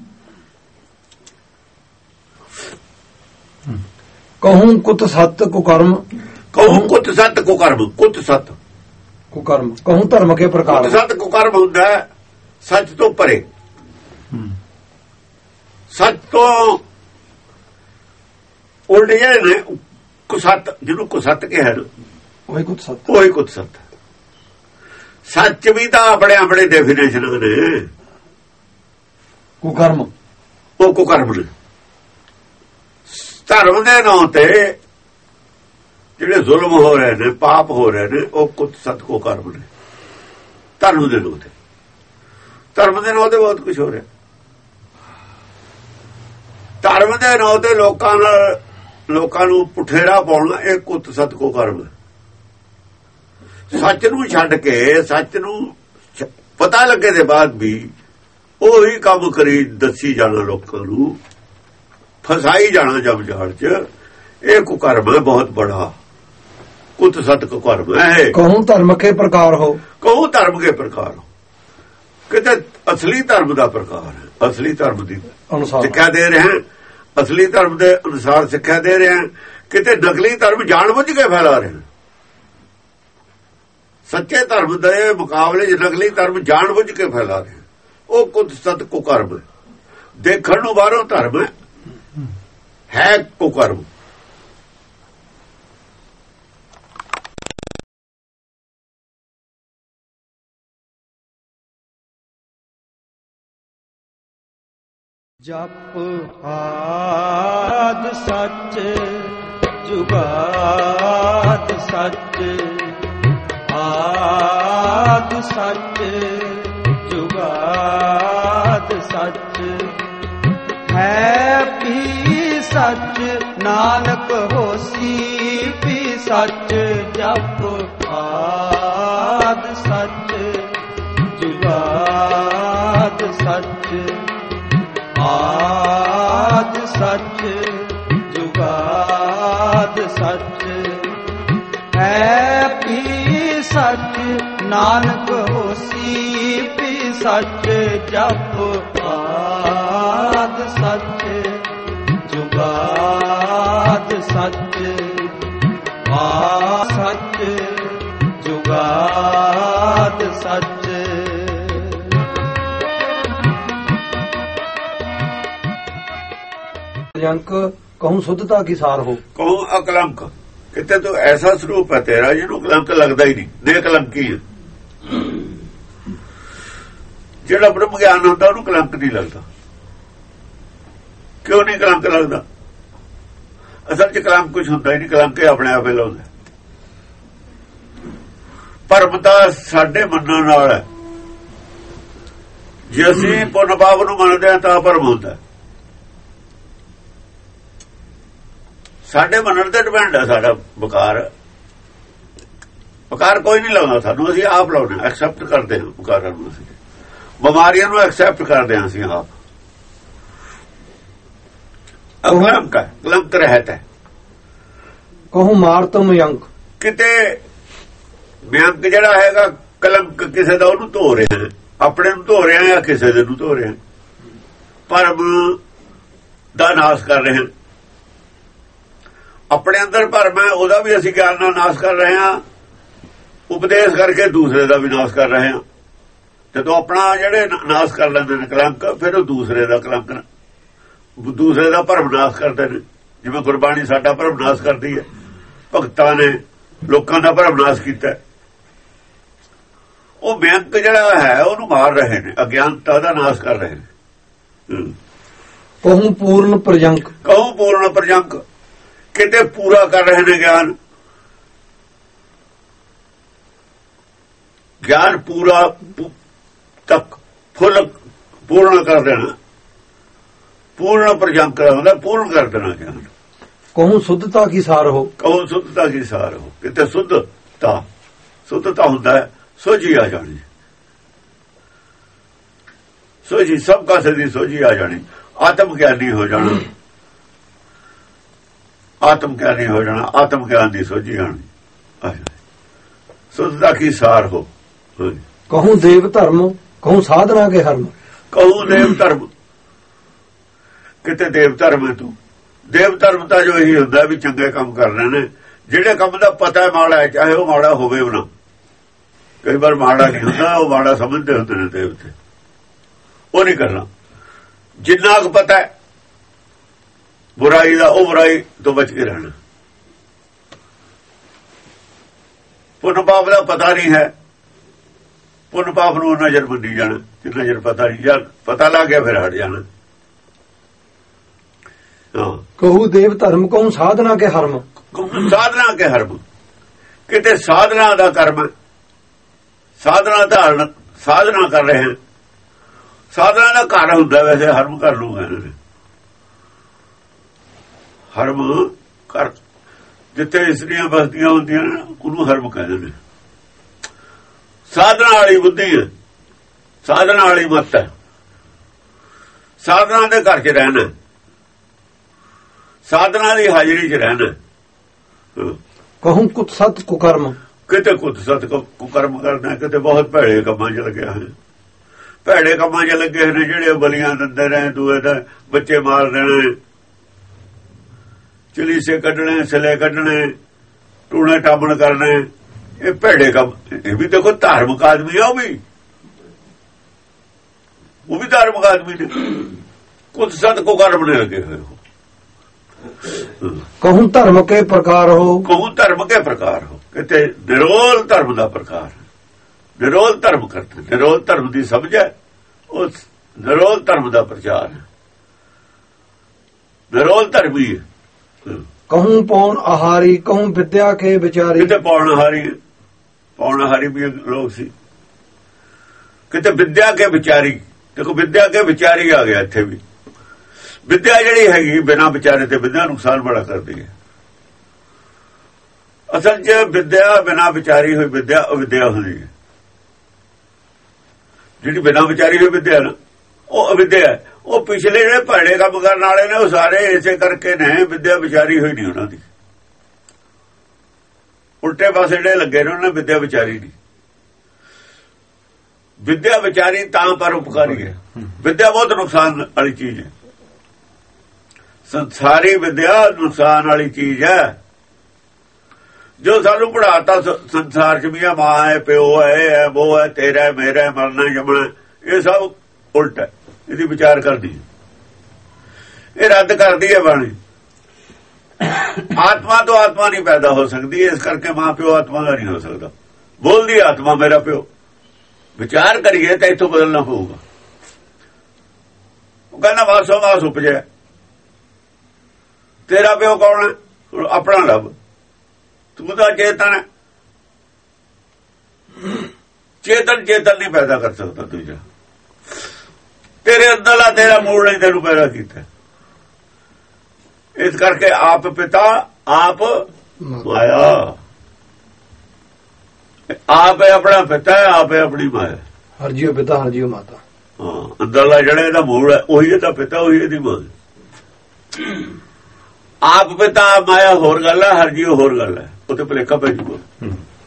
ਕਹੂੰ ਕੁਤ ਸਤ ਕੁਕਰਮ, ਕਹੂੰ ਕੁਤ ਸਤ ਕੁਕਰਮ, ਕੁਤ ਸਤ ਕੁਕਰਮ। ਕਹੂੰ ਧਰਮ ਕੇ ਪ੍ਰਕਾਰ, ਕੁਤ ਸਤ ਕੁਕਰਮ ਹੁੰਦਾ ਸੱਚ ਤੋਂ ਪਰੇ, ਸੱਚ ਤੋਂ ਉਲਟ ਜਿਹੜੇ ਨੇ ਕੁਸਤ, ਜਿਹਨੂੰ ਕੁਸਤ ਕਿਹਾ ਨਾ, ਉਹੀ ਕੁਤ ਸਤ, ਉਹੀ ਕੁਤ ਸਤ। ਸੱਚ ਵੀ ਤਾਂ ਆਪਣੇ ਆਪਣੇ ਡੈਫੀਨੇਸ਼ਨ ਨੇ, ਕੁਕਰਮ ਉਹ ਕੁਕਰਮ ਨੇ। ਧਰਮ ਦੇ ਨਾਂ ਤੇ ਜਿਹੜੇ ਜ਼ੁਲਮ ਹੋ ਰਹੇ ਨੇ, ਪਾਪ ਹੋ ਰਹੇ ਨੇ, ਉਹ ਕੁਤ ਸਤ ਕੁਕਰਮ ਨੇ। ਧਰਮ ਦੇ ਨਾਂ ਤੇ, ਧਰਮ ਦੇ ਨਾਂ ਤੇ ਬਹੁਤ ਕੁਝ ਹੋ ਰਿਹਾ। ਧਰਮ ਦੇ ਨਾਂ ਤੇ ਲੋਕਾਂ ਨਾਲ, ਲੋਕਾਂ ਨੂੰ ਪੁੱਠੇ ਰਾਹ ਪਾਉਣਾ, ਇਹ ਕੁਤ ਸਤ ਕੁਕਰਮ ਹੈ। ਸੱਚ ਨੂੰ ਛੱਡ ਕੇ, ਸੱਚ ਨੂੰ ਪਤਾ ਲੱਗੇ ਦੇ ਬਾਅਦ ਵੀ ਉਹੀ ਕੰਮ ਕਰੀ ਦੱਸੀ ਜਾਣਾ, ਲੋਕਾਂ ਨੂੰ ਫਸਾਈ ਜਾਣਾ ਜਬ ਜਾਲ ਚ, ਇਹ ਕੁਕਰਮ ਹੈ ਬਹੁਤ ਬੜਾ। ਕੁਤ ਸਤ ਕੁਕਰਮ ਹੈ। ਕਹੂੰ ਧਰਮ ਕੇ ਪ੍ਰਕਾਰ ਹੋ, ਕਹੂੰ ਧਰਮ ਕੇ ਪ੍ਰਕਾਰ ਹੋ, ਕਿਤੇ ਅਸਲੀ ਧਰਮ ਦਾ ਪ੍ਰਕਾਰ ਹੈ, ਅਸਲੀ ਧਰਮ ਦੀ ਸਿੱਖਿਆ ਦੇ ਰਹੇ, ਅਸਲੀ ਧਰਮ ਦੇ ਅਨੁਸਾਰ ਸਿੱਖਿਆ ਦੇ ਰਹੇ। ਕਿਤੇ ਨਕਲੀ ਧਰਮ ਜਾਣ ਬੁੱਝ ਕੇ ਫੈਲਾ ਰਹੇ, ਸੱਚੇ ਧਰਮ ਦੇ ਮੁਕਾਬਲੇ ਚ ਨਕਲੀ ਧਰਮ ਜਾਣ ਬੁੱਝ ਕੇ ਫੈਲਾ ਰਹੇ। ਉਹ ਕੁਤ ਸਤ ਕੁਕਰਮ ਹੈ। ਦੇਖਣ ਨੂੰ ਬਾਹਰੋਂ ਧਰਮ ਹੈ, ਕੁਕਰਮ। ਜਪ ਆਦ ਸੱਚ ਜੁਗਾਦ ਸੱਚ, ਆਦ ਸੱਚ ਜੁਗਾਦ ਸੱਚ, ਹੈ ਵੀ ਸੱਚ ਨਾਨਕ ਹੋਸੀ ਵੀ ਸੱਚ। ਜਪ ਆਦ ਸੱਚ ਜੁਗਾਦ ਸੱਚ, ਆਦ ਸੱਚ ਜੁਗਾਦ ਸੱਚ, ਹੈ ਵੀ ਸੱਚ ਨਾਨਕ ਹੋਸੀ ਵੀ ਸੱਚ। ਜਪ ਆਦ ਸੱਚ ਜੁਗਾਦ ਸੱਚ, ਆ ਸੱਚ ਜੁਗਾਦ ਸੱਚ। ਪ੍ਰਜੰਕ ਕਹੂੰ ਸੁਧਤਾ ਕੀ ਸਾਰ ਹੋ। ਕਹੂੰ ਅਕਲੰਕ, ਕਿਤੇ ਤੂੰ ਐਸਾ ਸਰੂਪ ਹੈ ਤੇਰਾ ਜਿਹਨੂੰ ਕਲੰਕ ਲੱਗਦਾ ਹੀ ਨਹੀਂ, ਬੇਕਲੰਕੀ ਹੈ। ਜਿਹੜਾ ਬ੍ਰਹਮ ਗਿਆਨ ਹੁੰਦਾ ਉਹਨੂੰ ਕਲੰਕ ਨਹੀਂ ਲੱਗਦਾ। ਕਿਉਂ ਨਹੀਂ ਕਲੰਕ ਲੱਗਦਾ? ਅਸਲ 'ਚ ਕਲੰਕ ਕੁਝ ਹੁੰਦਾ ਹੀ ਨਹੀਂ, ਕਲੰਕ ਆਪਣੇ ਆਪੇ ਲਾਉਂਦਾ। ਭਰਮ ਤਾਂ ਸਾਡੇ ਮੰਨਣ ਨਾਲ ਹੈ। ਜੇ ਅਸੀਂ ਪੁੰਨ ਪਾਪ ਨੂੰ ਮੰਨਦੇ ਹਾਂ ਤਾਂ ਭਰਮ ਹੁੰਦਾ। ਸਾਡੇ ਮੰਨਣ ਤੇ ਡਿਪੈਂਡ ਹੈ ਸਾਡਾ ਬਕਾਰ। ਬਕਾਰ ਕੋਈ ਨਹੀਂ ਲਾਉਂਦਾ ਸਾਨੂੰ, ਅਸੀਂ ਆਪ ਲਾਉਂਦੇ, ਐਕਸੈਪਟ ਕਰਦੇ ਹਾਂ ਬਕਾਰਾਂ ਨੂੰ। ਅਸੀਂ ਬਿਮਾਰੀਆਂ ਨੂੰ ਐਕਸੈਪਟ ਕਰਦੇ ਹਾਂ ਅਸੀਂ ਆਪ। ਅਕਲੰਕ ਹੈ, ਕਲੰਕ ਰਹਿਤ ਹੈ। ਕਹੂੰ ਮਾਰਤਮ ਯੰਕ, ਕਿਤੇ ਵਿਅੰਕ ਜਿਹੜਾ ਹੈਗਾ ਕਲੰਕ ਕਿਸੇ ਦਾ ਉਹਨੂੰ ਧੋ ਰਹੇ ਨੇ, ਆਪਣੇ ਨੂੰ ਧੋ ਰਹੇ ਆ ਜਾਂ ਕਿਸੇ ਦੇ ਨੂੰ ਧੋ ਰਹੇ। ਭਰਮ ਦਾ ਨਾਸ਼ ਕਰ ਰਹੇ ਹਨ। ਆਪਣੇ ਅੰਦਰ ਭਰਮ ਹੈ, ਉਹਦਾ ਵੀ ਅਸੀਂ ਗਿਆਨ ਨਾਲ ਨਾਸ਼ ਕਰ ਰਹੇ ਹਾਂ। ਉਪਦੇਸ਼ ਕਰਕੇ ਦੂਸਰੇ ਦਾ ਵੀ ਨਾਸ਼ ਕਰ ਰਹੇ ਹਾਂ। ਜਦੋਂ ਆਪਣਾ ਜਿਹੜੇ ਨਾਸ਼ ਕਰ ਲੈਂਦੇ ਨੇ ਕਲੰਕ, ਫਿਰ ਉਹ ਦੂਸਰੇ ਦਾ ਕਲੰਕ, ਦੂਸਰੇ ਦਾ ਭਰਮ ਨਾਸ਼ ਕਰਦੇ ਨੇ। ਜਿਵੇਂ ਗੁਰਬਾਣੀ ਸਾਡਾ ਭਰਮ ਨਾਸ਼ ਕਰਦੀ ਹੈ, ਭਗਤਾਂ ਨੇ ਲੋਕਾਂ ਦਾ ਭਰਮ ਨਾਸ਼ ਕੀਤਾ। ਉਹ ਵਿਅੰਕ ਜਿਹੜਾ ਹੈ ਉਹਨੂੰ ਮਾਰ ਰਹੇ ਨੇ, ਅਗਿਆਨਤਾ ਦਾ ਨਾਸ਼ ਕਰ ਰਹੇ ਨੇ। ਕਹੂੰ ਪੂਰਨ ਪ੍ਰਜੰਕ, ਕਹੂੰ ਪੂਰਨ ਪ੍ਰਜੰਕ, ਕਿਤੇ ਪੂਰਾ ਕਰ ਰਹੇ ਨੇ ਗਿਆਨ। ਗਿਆਨ ਪੂਰਾ ਤੱਕ ਫੁੱਲ ਪੂਰਨ ਕਰ ਦੇਣਾ। ਪੂਰਨ ਪ੍ਰਜੰਕ ਹੁੰਦਾ, ਪੂਰਨ ਕਰ ਦੇਣਾ ਗਿਆਨ। ਕਹੂੰ ਸੁਧਤਾ ਕੀ ਸਾਰ ਹੋ। ਕਹੂੰ ਸੁਧਤਾ ਕੀ ਸਾਰ ਹੋ, ਕਿਤੇ ਸੁਧਤਾ, ਸੁਧਤਾ ਹੁੰਦਾ ਹੈ ਸੋਝੀ ਆ ਜਾਣੀ। ਸੋਝੀ ਸਭ ਕਾਸੇ ਦੀ ਸੋਝੀ ਆ ਜਾਣੀ। ਆਤਮ ਗਿਆਨੀ ਹੋ ਜਾਣਾ, ਆਤਮ ਗਿਆਨੀ ਹੋ ਜਾਣਾ, ਆਤਮ ਗਿਆਨ ਦੀ ਸੋਝੀ ਆਣੀ। ਸੁਧਤਾ ਕੀ ਸਾਰ ਹੋ। ਕਹੂੰ ਦੇਵ ਧਰਮ, ਕਹੂੰ ਸਾਧਨਾ ਕੇ ਹਰਮ। ਕਹੂੰ ਦੇਵ ਧਰਮ, ਕਿਤੇ ਦੇਵ ਧਰਮ ਹੈ ਤੂੰ। ਦੇਵ ਧਰਮ ਤਾਂ ਜੋ ਇਹੀ ਹੁੰਦਾ ਵੀ ਚੰਗੇ ਕੰਮ ਕਰ ਰਹੇ ਨੇ। ਜਿਹੜੇ ਕੰਮ ਦਾ ਪਤਾ ਹੈ ਮਾੜਾ ਹੈ, ਚਾਹੇ ਉਹ ਮਾੜਾ ਹੋਵੇ ਨਾ। ਕਈ ਵਾਰ ਮਾੜਾ ਨਹੀਂ ਹੁੰਦਾ, ਉਹ ਮਾੜਾ ਸਮਝਦੇ ਹੁੰਦੇ ਨੇ ਦੇਵਤੇ। ਉਹ ਨਹੀਂ ਕਰਨਾ। ਜਿੰਨਾ ਕੁ ਪਤਾ ਹੈ ਬੁਰਾਈ ਦਾ, ਉਹ ਬੁਰਾਈ ਤੋਂ ਬਚ ਕੇ ਰਹਿਣਾ। ਪੁੰਨ ਪਾਪ ਦਾ ਪਤਾ ਨਹੀਂ ਹੈ, ਪੁੰਨ ਪਾਪ ਨੂੰ ਨਜ਼ਰ ਮੰਨੀ ਜਾਣਾ। ਜੇ ਨਜ਼ਰ ਪਤਾ ਨਹੀਂ, ਜਾਂ ਪਤਾ ਲੱਗ ਗਿਆ ਫਿਰ ਹਟ ਜਾਣਾ। ਕਹੂ ਦੇਵ ਧਰਮ, ਕਹੂੰ ਸਾਧਨਾ ਕੇ ਹਰਮ। ਸਾਧਨਾ ਕੇ ਹਰਮ, ਕਿਤੇ ਸਾਧਨਾ ਦਾ ਕਰਮ, ਸਾਧਨਾ ਧਾਰਨ, ਸਾਧਨਾ ਕਰ ਰਹੇ ਹਨ। ਸਾਧਨਾ ਦਾ ਘਰ ਹੁੰਦਾ, ਵੈਸੇ ਹਰਮ ਕਰ ਨੂੰ ਕਹਿੰਦੇ ਨੇ। ਹਰਮ ਕਰ ਜਿੱਥੇ ਇਸਤਰੀਆਂ ਬਸਦੀਆਂ ਹੁੰਦੀਆਂ ਨੇ ਉਹਨੂੰ ਹਰਮ ਕਹਿੰਦੇ ਨੇ। ਸਾਧਨਾ ਵਾਲੀ ਬੁੱਧੀ ਹੈ, ਸਾਧਨਾ ਵਾਲੀ ਮੱਤ ਹੈ। ਸਾਧਨਾ ਦੇ ਘਰ 'ਚ ਰਹਿਣਾ, ਸਾਧਨਾ ਦੀ ਹਾਜ਼ਰੀ 'ਚ ਰਹਿਣਾ। ਕਹੂੰ ਕੁਤ ਸਤ ਕੁਕਰਮ, ਕਿਤੇ ਕੁਤ ਸਤ ਕੁਕਰਮ ਕਰਨਾ, ਕਿਤੇ ਬਹੁਤ ਭੈੜੇ ਕੰਮਾਂ 'ਚ ਲੱਗਿਆ ਹੋਇਆ। ਭੈੜੇ ਕੰਮਾਂ 'ਚ ਲੱਗੇ ਨੇ, ਜਿਹੜੇ ਬਲੀਆਂ ਦਿੰਦੇ ਰਹੇ, ਦੂਏ ਦਾ ਬੱਚੇ ਮਾਰ ਦੇਣੇ, ਚਲੀਸੇ ਕੱਢਣੇ, ਸਿਲੇ ਕੱਢਣੇ, ਟੂਣੇ ਟਾਬਣ ਕਰਨੇ, ਇਹ ਭੈੜੇ ਕੰਮ। ਇਹ ਵੀ ਦੇਖੋ ਧਾਰਮਿਕ ਆਦਮੀ ਆ, ਉਹ ਵੀ ਉਹ ਵੀ ਧਾਰਮਿਕ ਆਦਮੀ ਨੇ। ਕੁਤ ਸਤ ਕੁਕਰਮ ਨੇ ਲੱਗੇ ਹੋਏ। ਕਹੂੰ ਧਰਮ ਕੇ ਪ੍ਰਕਾਰ ਹੋ, ਕਹੂੰ ਧਰਮ ਕੇ ਪ੍ਰਕਾਰ ਹੋ, ਕਿਤੇ ਨਿਰੋਲ ਧਰਮ ਦਾ ਪ੍ਰਕਾਰ। ਨਿਰੋਲ ਧਰਮ ਕਰਦੇ, ਨਿਰੋਲ ਧਰਮ ਦੀ ਸਮਝ ਹੈ, ਉਸ ਨਿਰੋਲ ਧਰਮ ਦਾ ਪ੍ਰਚਾਰ ਹੈ। ਨਿਰੋਲ ਧਰਮੀ ਹੈ। ਕਹੂੰ ਪੌਣ ਆਹਾਰੀ, ਕਹੂੰ ਵਿਦਿਆ ਕੇ ਵਿਚਾਰੀ। ਕਿਤੇ ਪੌਣ ਆਹਾਰੀ, ਪੌਣ ਆਹਾਰੀ ਵੀ ਲੋਕ ਸੀ। ਕਿਤੇ ਵਿਦਿਆ ਕੇ ਵਿਚਾਰੀ। ਦੇਖੋ ਵਿਦਿਆ ਕੇ ਵਿਚਾਰੀ ਆ ਗਿਆ ਇੱਥੇ ਵੀ। ਵਿਦਿਆ ਜਿਹੜੀ ਹੈਗੀ ਬਿਨਾਂ ਵਿਚਾਰੇ ਤੇ ਵਿਦਿਆ ਨੁਕਸਾਨ ਬੜਾ ਕਰਦੀ ਹੈ। ਅਸਲ 'ਚ ਵਿਦਿਆ ਬਿਨਾਂ ਵਿਚਾਰੀ ਹੋਈ ਵਿਦਿਆ ਅਵਿਦਿਆ ਹੁੰਦੀ ਹੈ। ਜਿਹੜੀ ਬਿਨਾਂ ਵਿਚਾਰੀ ਹੋਈ ਵਿਦਿਆ ਨਾ, ਉਹ ਅਵਿਦਿਆ ਹੈ। ਉਹ ਪਿਛਲੇ ਜਿਹੜੇ ਭੈੜੇ ਕੰਮ ਕਰਨ ਵਾਲੇ ਨੇ, ਉਹ ਸਾਰੇ ਇਸੇ ਕਰਕੇ ਨੇ, ਵਿਦਿਆ ਵਿਚਾਰੀ ਹੋਈ ਨਹੀਂ ਉਹਨਾਂ ਦੀ। ਉਲਟੇ ਪਾਸੇ ਜਿਹੜੇ ਲੱਗੇ ਨੇ ਉਹਨਾਂ ਵਿਦਿਆ ਵਿਚਾਰੀ ਨਹੀਂ। ਵਿਦਿਆ ਵਿਚਾਰੀ ਤਾਂ ਪਰ ਉਪਕਾਰੀ ਹੈ। ਵਿਦਿਆ ਬਹੁਤ ਨੁਕਸਾਨ ਵਾਲੀ ਚੀਜ਼ ਹੈ। ਸੰਸਾਰੀ ਵਿਦਿਆ ਨੁਕਸਾਨ ਵਾਲੀ ਚੀਜ਼ ਹੈ। ਜੋ ਸਾਨੂੰ ਪੜਾਤਾ ਸੰਸਾਰ 'ਚ ਵੀ ਆ, ਮਾਂ ਹੈ, ਪਿਓ ਹੈ, ਉਹ ਹੈ, ਤੇਰਾ ਮੇਰਾ, ਮਰਨਾ ਜਮਣਾ, ਇਹ ਸਭ ਉਲਟ ਹੈ। ਇਹਦੀ ਵਿਚਾਰ ਕਰਦੀ, ਇਹ ਰੱਦ ਕਰਦੀ ਹੈ ਬਾਣੀ। ਆਤਮਾ ਤੋਂ ਆਤਮਾ ਨਹੀਂ ਪੈਦਾ ਹੋ ਸਕਦੀ, ਇਸ ਕਰਕੇ ਮਾਂ ਪਿਓ ਆਤਮਾ ਦਾ ਨਹੀਂ ਹੋ ਸਕਦਾ। ਬੋਲਦੀ ਆਤਮਾ ਮੇਰਾ ਪਿਓ, ਵਿਚਾਰ ਕਰੀਏ ਤਾਂ ਇੱਥੋਂ ਬਦਲਣਾ ਪਊਗਾ। ਉਹ ਕਹਿੰਦਾ ਵਾਸੋ ਵਾਸ ਉਪਜਿਆ, ਤੇਰਾ ਪਿਓ ਕੌਣ ਹੈ? ਆਪਣਾ ਲੱਭ, ਤੂੰ ਤਾਂ ਚੇਤਨ ਹੈ। ਚੇਤਨ ਚੇਤਨ ਨਹੀਂ ਪੈਦਾ ਕਰ ਸਕਦਾ ਦੂਜਾ। ਤੇਰੇ ਅੰਦਰਲਾ ਤੇਰਾ ਮੂਲ ਨਹੀਂ ਤੈਨੂੰ ਪੈਦਾ ਕੀਤਾ। ਇਸ ਕਰਕੇ ਆਪ ਪਿਤਾ ਆਪ ਮਾਇਆ, ਆਪ ਹੈ ਆਪਣਾ ਪਿਤਾ, ਆਪ ਹੈ ਆਪਣੀ ਮਾਇਆ। ਹਰ ਜੀਓ ਪਿਤਾ ਹਰ ਜੀਓ ਮਾਤਾ। ਹਾਂ, ਅੰਦਰਲਾ ਜਿਹੜਾ ਇਹਦਾ ਮੂਲ ਹੈ ਉਹੀ ਇਹਦਾ ਪਿਤਾ, ਉਹੀ ਇਹਦੀ ਮਾਂ। ਆਪ ਪਿਤਾ ਆਪ ਮਾਇਆ ਹੋਰ ਗੱਲ ਹੈ, ਹਰ ਜੀਓ ਹੋਰ ਗੱਲ ਹੈ। ਉਹ ਤੇ ਭੁਲੇਖਾ ਪੈ ਜੂਗਾ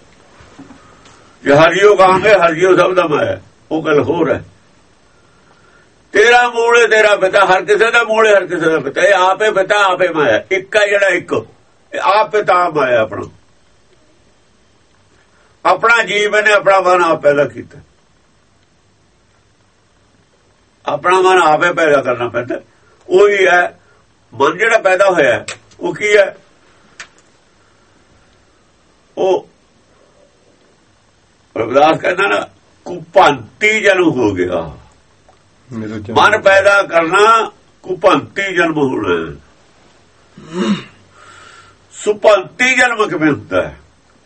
ਜੇ ਹਰ ਜੀਓ ਕਹਾਂਗੇ ਹਰ ਜੀਓ ਸਭ ਦਾ ਮਾਇਆ, ਉਹ ਗੱਲ ਹੋਰ ਹੈ। ਤੇਰਾ ਮੂਲ ਹੈ ਤੇਰਾ ਪਿਤਾ, ਹਰ ਕਿਸੇ ਦਾ ਮੂਲ ਹੈ ਹਰ ਕਿਸੇ ਦਾ ਪਿਤਾ। ਇਹ ਆਪੇ ਪਿਤਾ ਆਪੇ ਮਾਇਆ, ਇੱਕ ਹੈ ਜਿਹੜਾ ਇੱਕ। ਆਪ ਪਿਤਾ ਆਪ ਮਾਇਆ ਆਪਣਾ ਆਪਣਾ ਜੀਵ ਨੇ ਆਪਣਾ ਮਨ ਆਪ ਪੈਦਾ ਕੀਤਾ। ਆਪਣਾ ਮਨ ਆਪੇ ਪੈਦਾ ਕਰਨਾ ਪੈਂਦਾ। ਉਹੀ ਹੈ ਮਨ ਜਿਹੜਾ ਪੈਦਾ ਹੋਇਆ। ਉਹ ਕੀ ਹੈ? ਉਹ ਰਵਿਦਾਸ ਕਹਿੰਦਾ ਨਾ ਕੁਪੰਤੀ ਜਨਮ ਹੋ ਗਿਆ। ਮਨ ਪੈਦਾ ਕਰਨਾ ਕੁਪੰਤੀ ਜਨਮ ਹੋਣਾ। ਸੁਪੰਤੀ ਜਨਮ ਕਿਵੇਂ ਹੁੰਦਾ ਹੈ?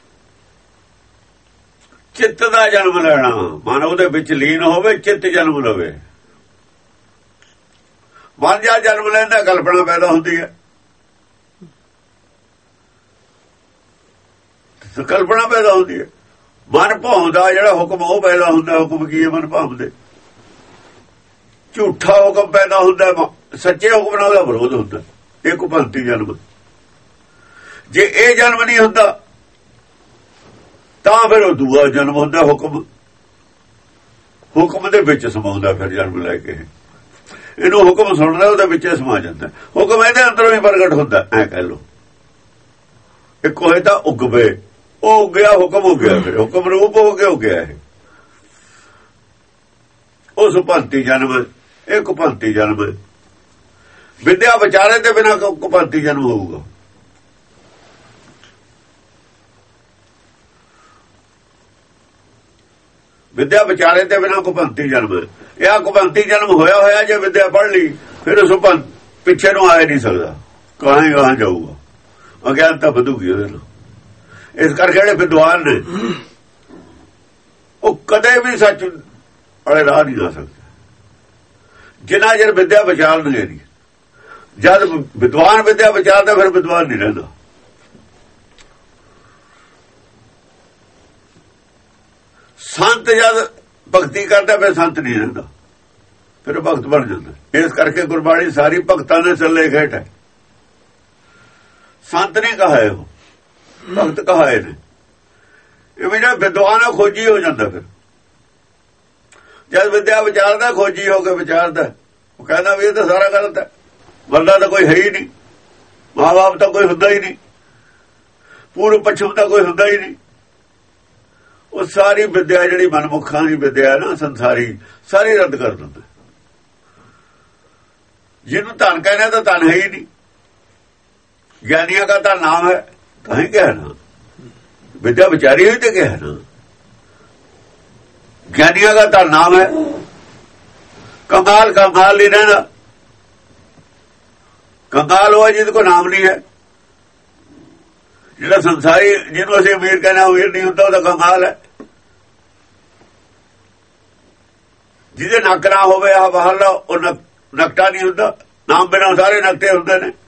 ਚਿੱਤ ਦਾ ਜਨਮ ਲੈਣਾ, ਮਨ ਉਹਦੇ ਵਿੱਚ ਲੀਨ ਹੋਵੇ, ਚਿੱਤ ਜਨਮ ਲਵੇ। ਮਨ ਜਾਂ ਜਨਮ ਲੈਂਦਾ ਕਲਪਨਾ ਪੈਦਾ ਹੁੰਦੀ ਹੈ, ਕਲਪਨਾ ਪੈਦਾ ਹੁੰਦੀ ਹੈ। ਮਨ ਭਾਉਂਦਾ ਜਿਹੜਾ ਹੁਕਮ ਉਹ ਪੈਦਾ ਹੁੰਦਾ। ਹੁਕਮ ਕੀ ਹੈ? ਮਨ ਭਾਉਂਦੇ। ਝੂਠਾ ਹੁਕਮ ਪੈਦਾ ਹੁੰਦਾ, ਸੱਚੇ ਹੁਕਮ ਨਾਲ ਉਹਦਾ ਵਿਰੋਧ ਹੁੰਦਾ। ਇਹ ਕੁਪੰਤੀ ਜਨਮ। ਜੇ ਇਹ ਜਨਮ ਨਹੀਂ ਹੁੰਦਾ ਤਾਂ ਫਿਰ ਉਹ ਦੂਆ ਜਨਮ ਹੁੰਦਾ। ਹੁਕਮ ਹੁਕਮ ਦੇ ਵਿੱਚ ਸਮਾਉਂਦਾ ਫਿਰ ਜਨਮ ਲੈ ਕੇ। ਇਹਨੂੰ ਹੁਕਮ ਸੁਣਦਾ ਉਹਦੇ ਵਿੱਚ ਸਮਾ ਜਾਂਦਾ। ਹੁਕਮ ਇਹਦੇ ਅੰਦਰੋਂ ਹੀ ਪ੍ਰਗਟ ਹੁੰਦਾ। ਐ ਕਹਿ ਲੋ ਇੱਕ ਹੋਏ ਤਾਂ ਉਗਵੇ, ਉਹ ਉੱਗਿਆ ਹੁਕਮ ਹੋ ਗਿਆ, ਫਿਰ ਹੁਕਮ ਰੂਪ ਹੋ ਕੇ ਹੋ ਗਿਆ। ਇਹ ਉਹ ਸੁਪੰਤੀ ਜਨਮ, ਇਹ ਕੁਪੰਤੀ ਜਨਮ। ਵਿਦਿਆ ਵਿਚਾਰੇ ਦੇ ਬਿਨਾਂ ਕੁਪੰਤੀ ਜਨਮ ਹੋਊਗਾ। ਵਿਦਿਆ ਵਿਚਾਰੇ ਦੇ ਬਿਨਾਂ ਕੁਪੰਤੀ ਜਨਮ। ਇਹ ਕੁਪੰਤੀ ਜਨਮ ਹੋਇਆ ਹੋਇਆ ਜੇ ਵਿਦਿਆ ਪੜ੍ਹ ਲਈ ਫਿਰ ਉਸ ਸੁਪੰਤ ਪਿੱਛੇ ਨੂੰ ਆ ਨਹੀਂ ਸਕਦਾ। ਕਹਾਂ ਕਹਾਂ ਜਾਊਗਾ, ਅਗਿਆਨਤਾ ਵਧੂਗੀ ਉਹਦੇ ਨਾਲ। ਇਸ ਕਰਕੇ ਜਿਹੜੇ ਵਿਦਵਾਨ ਨੇ ਉਹ ਕਦੇ ਵੀ ਸੱਚ ਵਾਲੇ ਰਾਹ ਨਹੀਂ ਜਾ ਸਕਦੇ ਜਿੰਨਾ ਚਿਰ ਵਿਦਿਆ ਵਿਚਾਰਨਗੇ ਨਹੀਂ। ਜਦ ਵਿਦਵਾਨ ਵਿਦਿਆ ਵਿਚਾਰਦਾ ਫਿਰ ਵਿਦਵਾਨ ਨਹੀਂ ਰਹਿੰਦਾ। ਸੰਤ ਜਦ ਭਗਤੀ ਕਰਦਾ ਫਿਰ ਸੰਤ ਨਹੀਂ ਰਹਿੰਦਾ, ਫਿਰ ਭਗਤ ਬਣ ਜਾਂਦਾ। ਇਸ ਕਰਕੇ ਗੁਰਬਾਣੀ ਸਾਰੀ ਭਗਤਾਂ ਦੇ ਚੱਲੇ ਖੇਟ ਹੈ। ਸੰਤ ਨਹੀਂ ਕਹਾਏ, ਉਹ ਭਗਤ ਕਹਾਏ ਨੇ। ਇਹ ਵੀ ਜਿਹੜਾ ਵਿਦਵਾਨ ਆ ਖੋਜੀ ਹੋ ਜਾਂਦਾ। ਫਿਰ ਜਦ ਵਿਦਿਆ ਵਿਚਾਰਦਾ ਖੋਜੀ ਹੋ ਕੇ ਵਿਚਾਰਦਾ, ਉਹ ਕਹਿੰਦਾ ਵੀ ਇਹ ਤਾਂ ਸਾਰਾ ਗਲਤ ਹੈ। ਬੰਦਾ ਤਾਂ ਕੋਈ ਹੈ ਹੀ ਨਹੀਂ, ਮਾਂ ਬਾਪ ਤਾਂ ਕੋਈ ਹੁੰਦਾ ਹੀ ਨਹੀਂ, ਪੂਰਬ ਪੱਛਮ ਤਾਂ ਕੋਈ ਹੁੰਦਾ ਹੀ ਨਹੀਂ। ਉਹ ਸਾਰੀ ਵਿਦਿਆ ਜਿਹੜੀ ਮਨਮੁਖਾਂ ਦੀ ਵਿਦਿਆ ਨਾ ਸੰਸਾਰੀ, ਸਾਰੀ ਰੱਦ ਕਰ ਦਿੰਦਾ। ਜਿਹਨੂੰ ਧਨ ਕਹਿਣਾ ਤਾਂ ਧਨ ਹੈ ਹੀ ਨਹੀਂ। ਗਿਆਨੀਆਂ ਦਾ ਤਾਂ ਨਾਮ ਹੈ, ਤਾਂ ਹੀ ਕਹਿਣਾ ਵਿਦਿਆ ਵਿਚਾਰੀ ਹੋਈ ਤੇ ਕਹਿਣਾ ਗਿਆਨੀਆਂ ਦਾ ਤਾਂ ਨਾਮ ਹੈ। ਕੰਗਾਲ ਕੰਗਾਲ ਨਹੀਂ ਰਹਿੰਦਾ। ਕੰਗਾਲ ਹੋਇਆ ਜਿਹਦੇ ਕੋਲ ਨਾਮ ਨਹੀਂ ਹੈ। ਜਿਹੜਾ ਸੰਸਾਰੀ ਜਿਹਨੂੰ ਅਸੀਂ ਅਮੀਰ ਕਹਿੰਦੇ ਅਮੀਰ ਨਹੀਂ ਹੁੰਦਾ, ਉਹਦਾ ਕੰਗਾਲ ਹੈ। ਜਿਹਦੇ ਨੱਕ ਨਾ ਹੋਵੇ ਆ ਬਾਹਰਲਾ, ਉਹ ਨਕਟਾ ਨਹੀਂ ਹੁੰਦਾ। ਨਾਮ ਬਿਨਾਂ ਸਾਰੇ ਨਕਟੇ ਹੁੰਦੇ ਨੇ।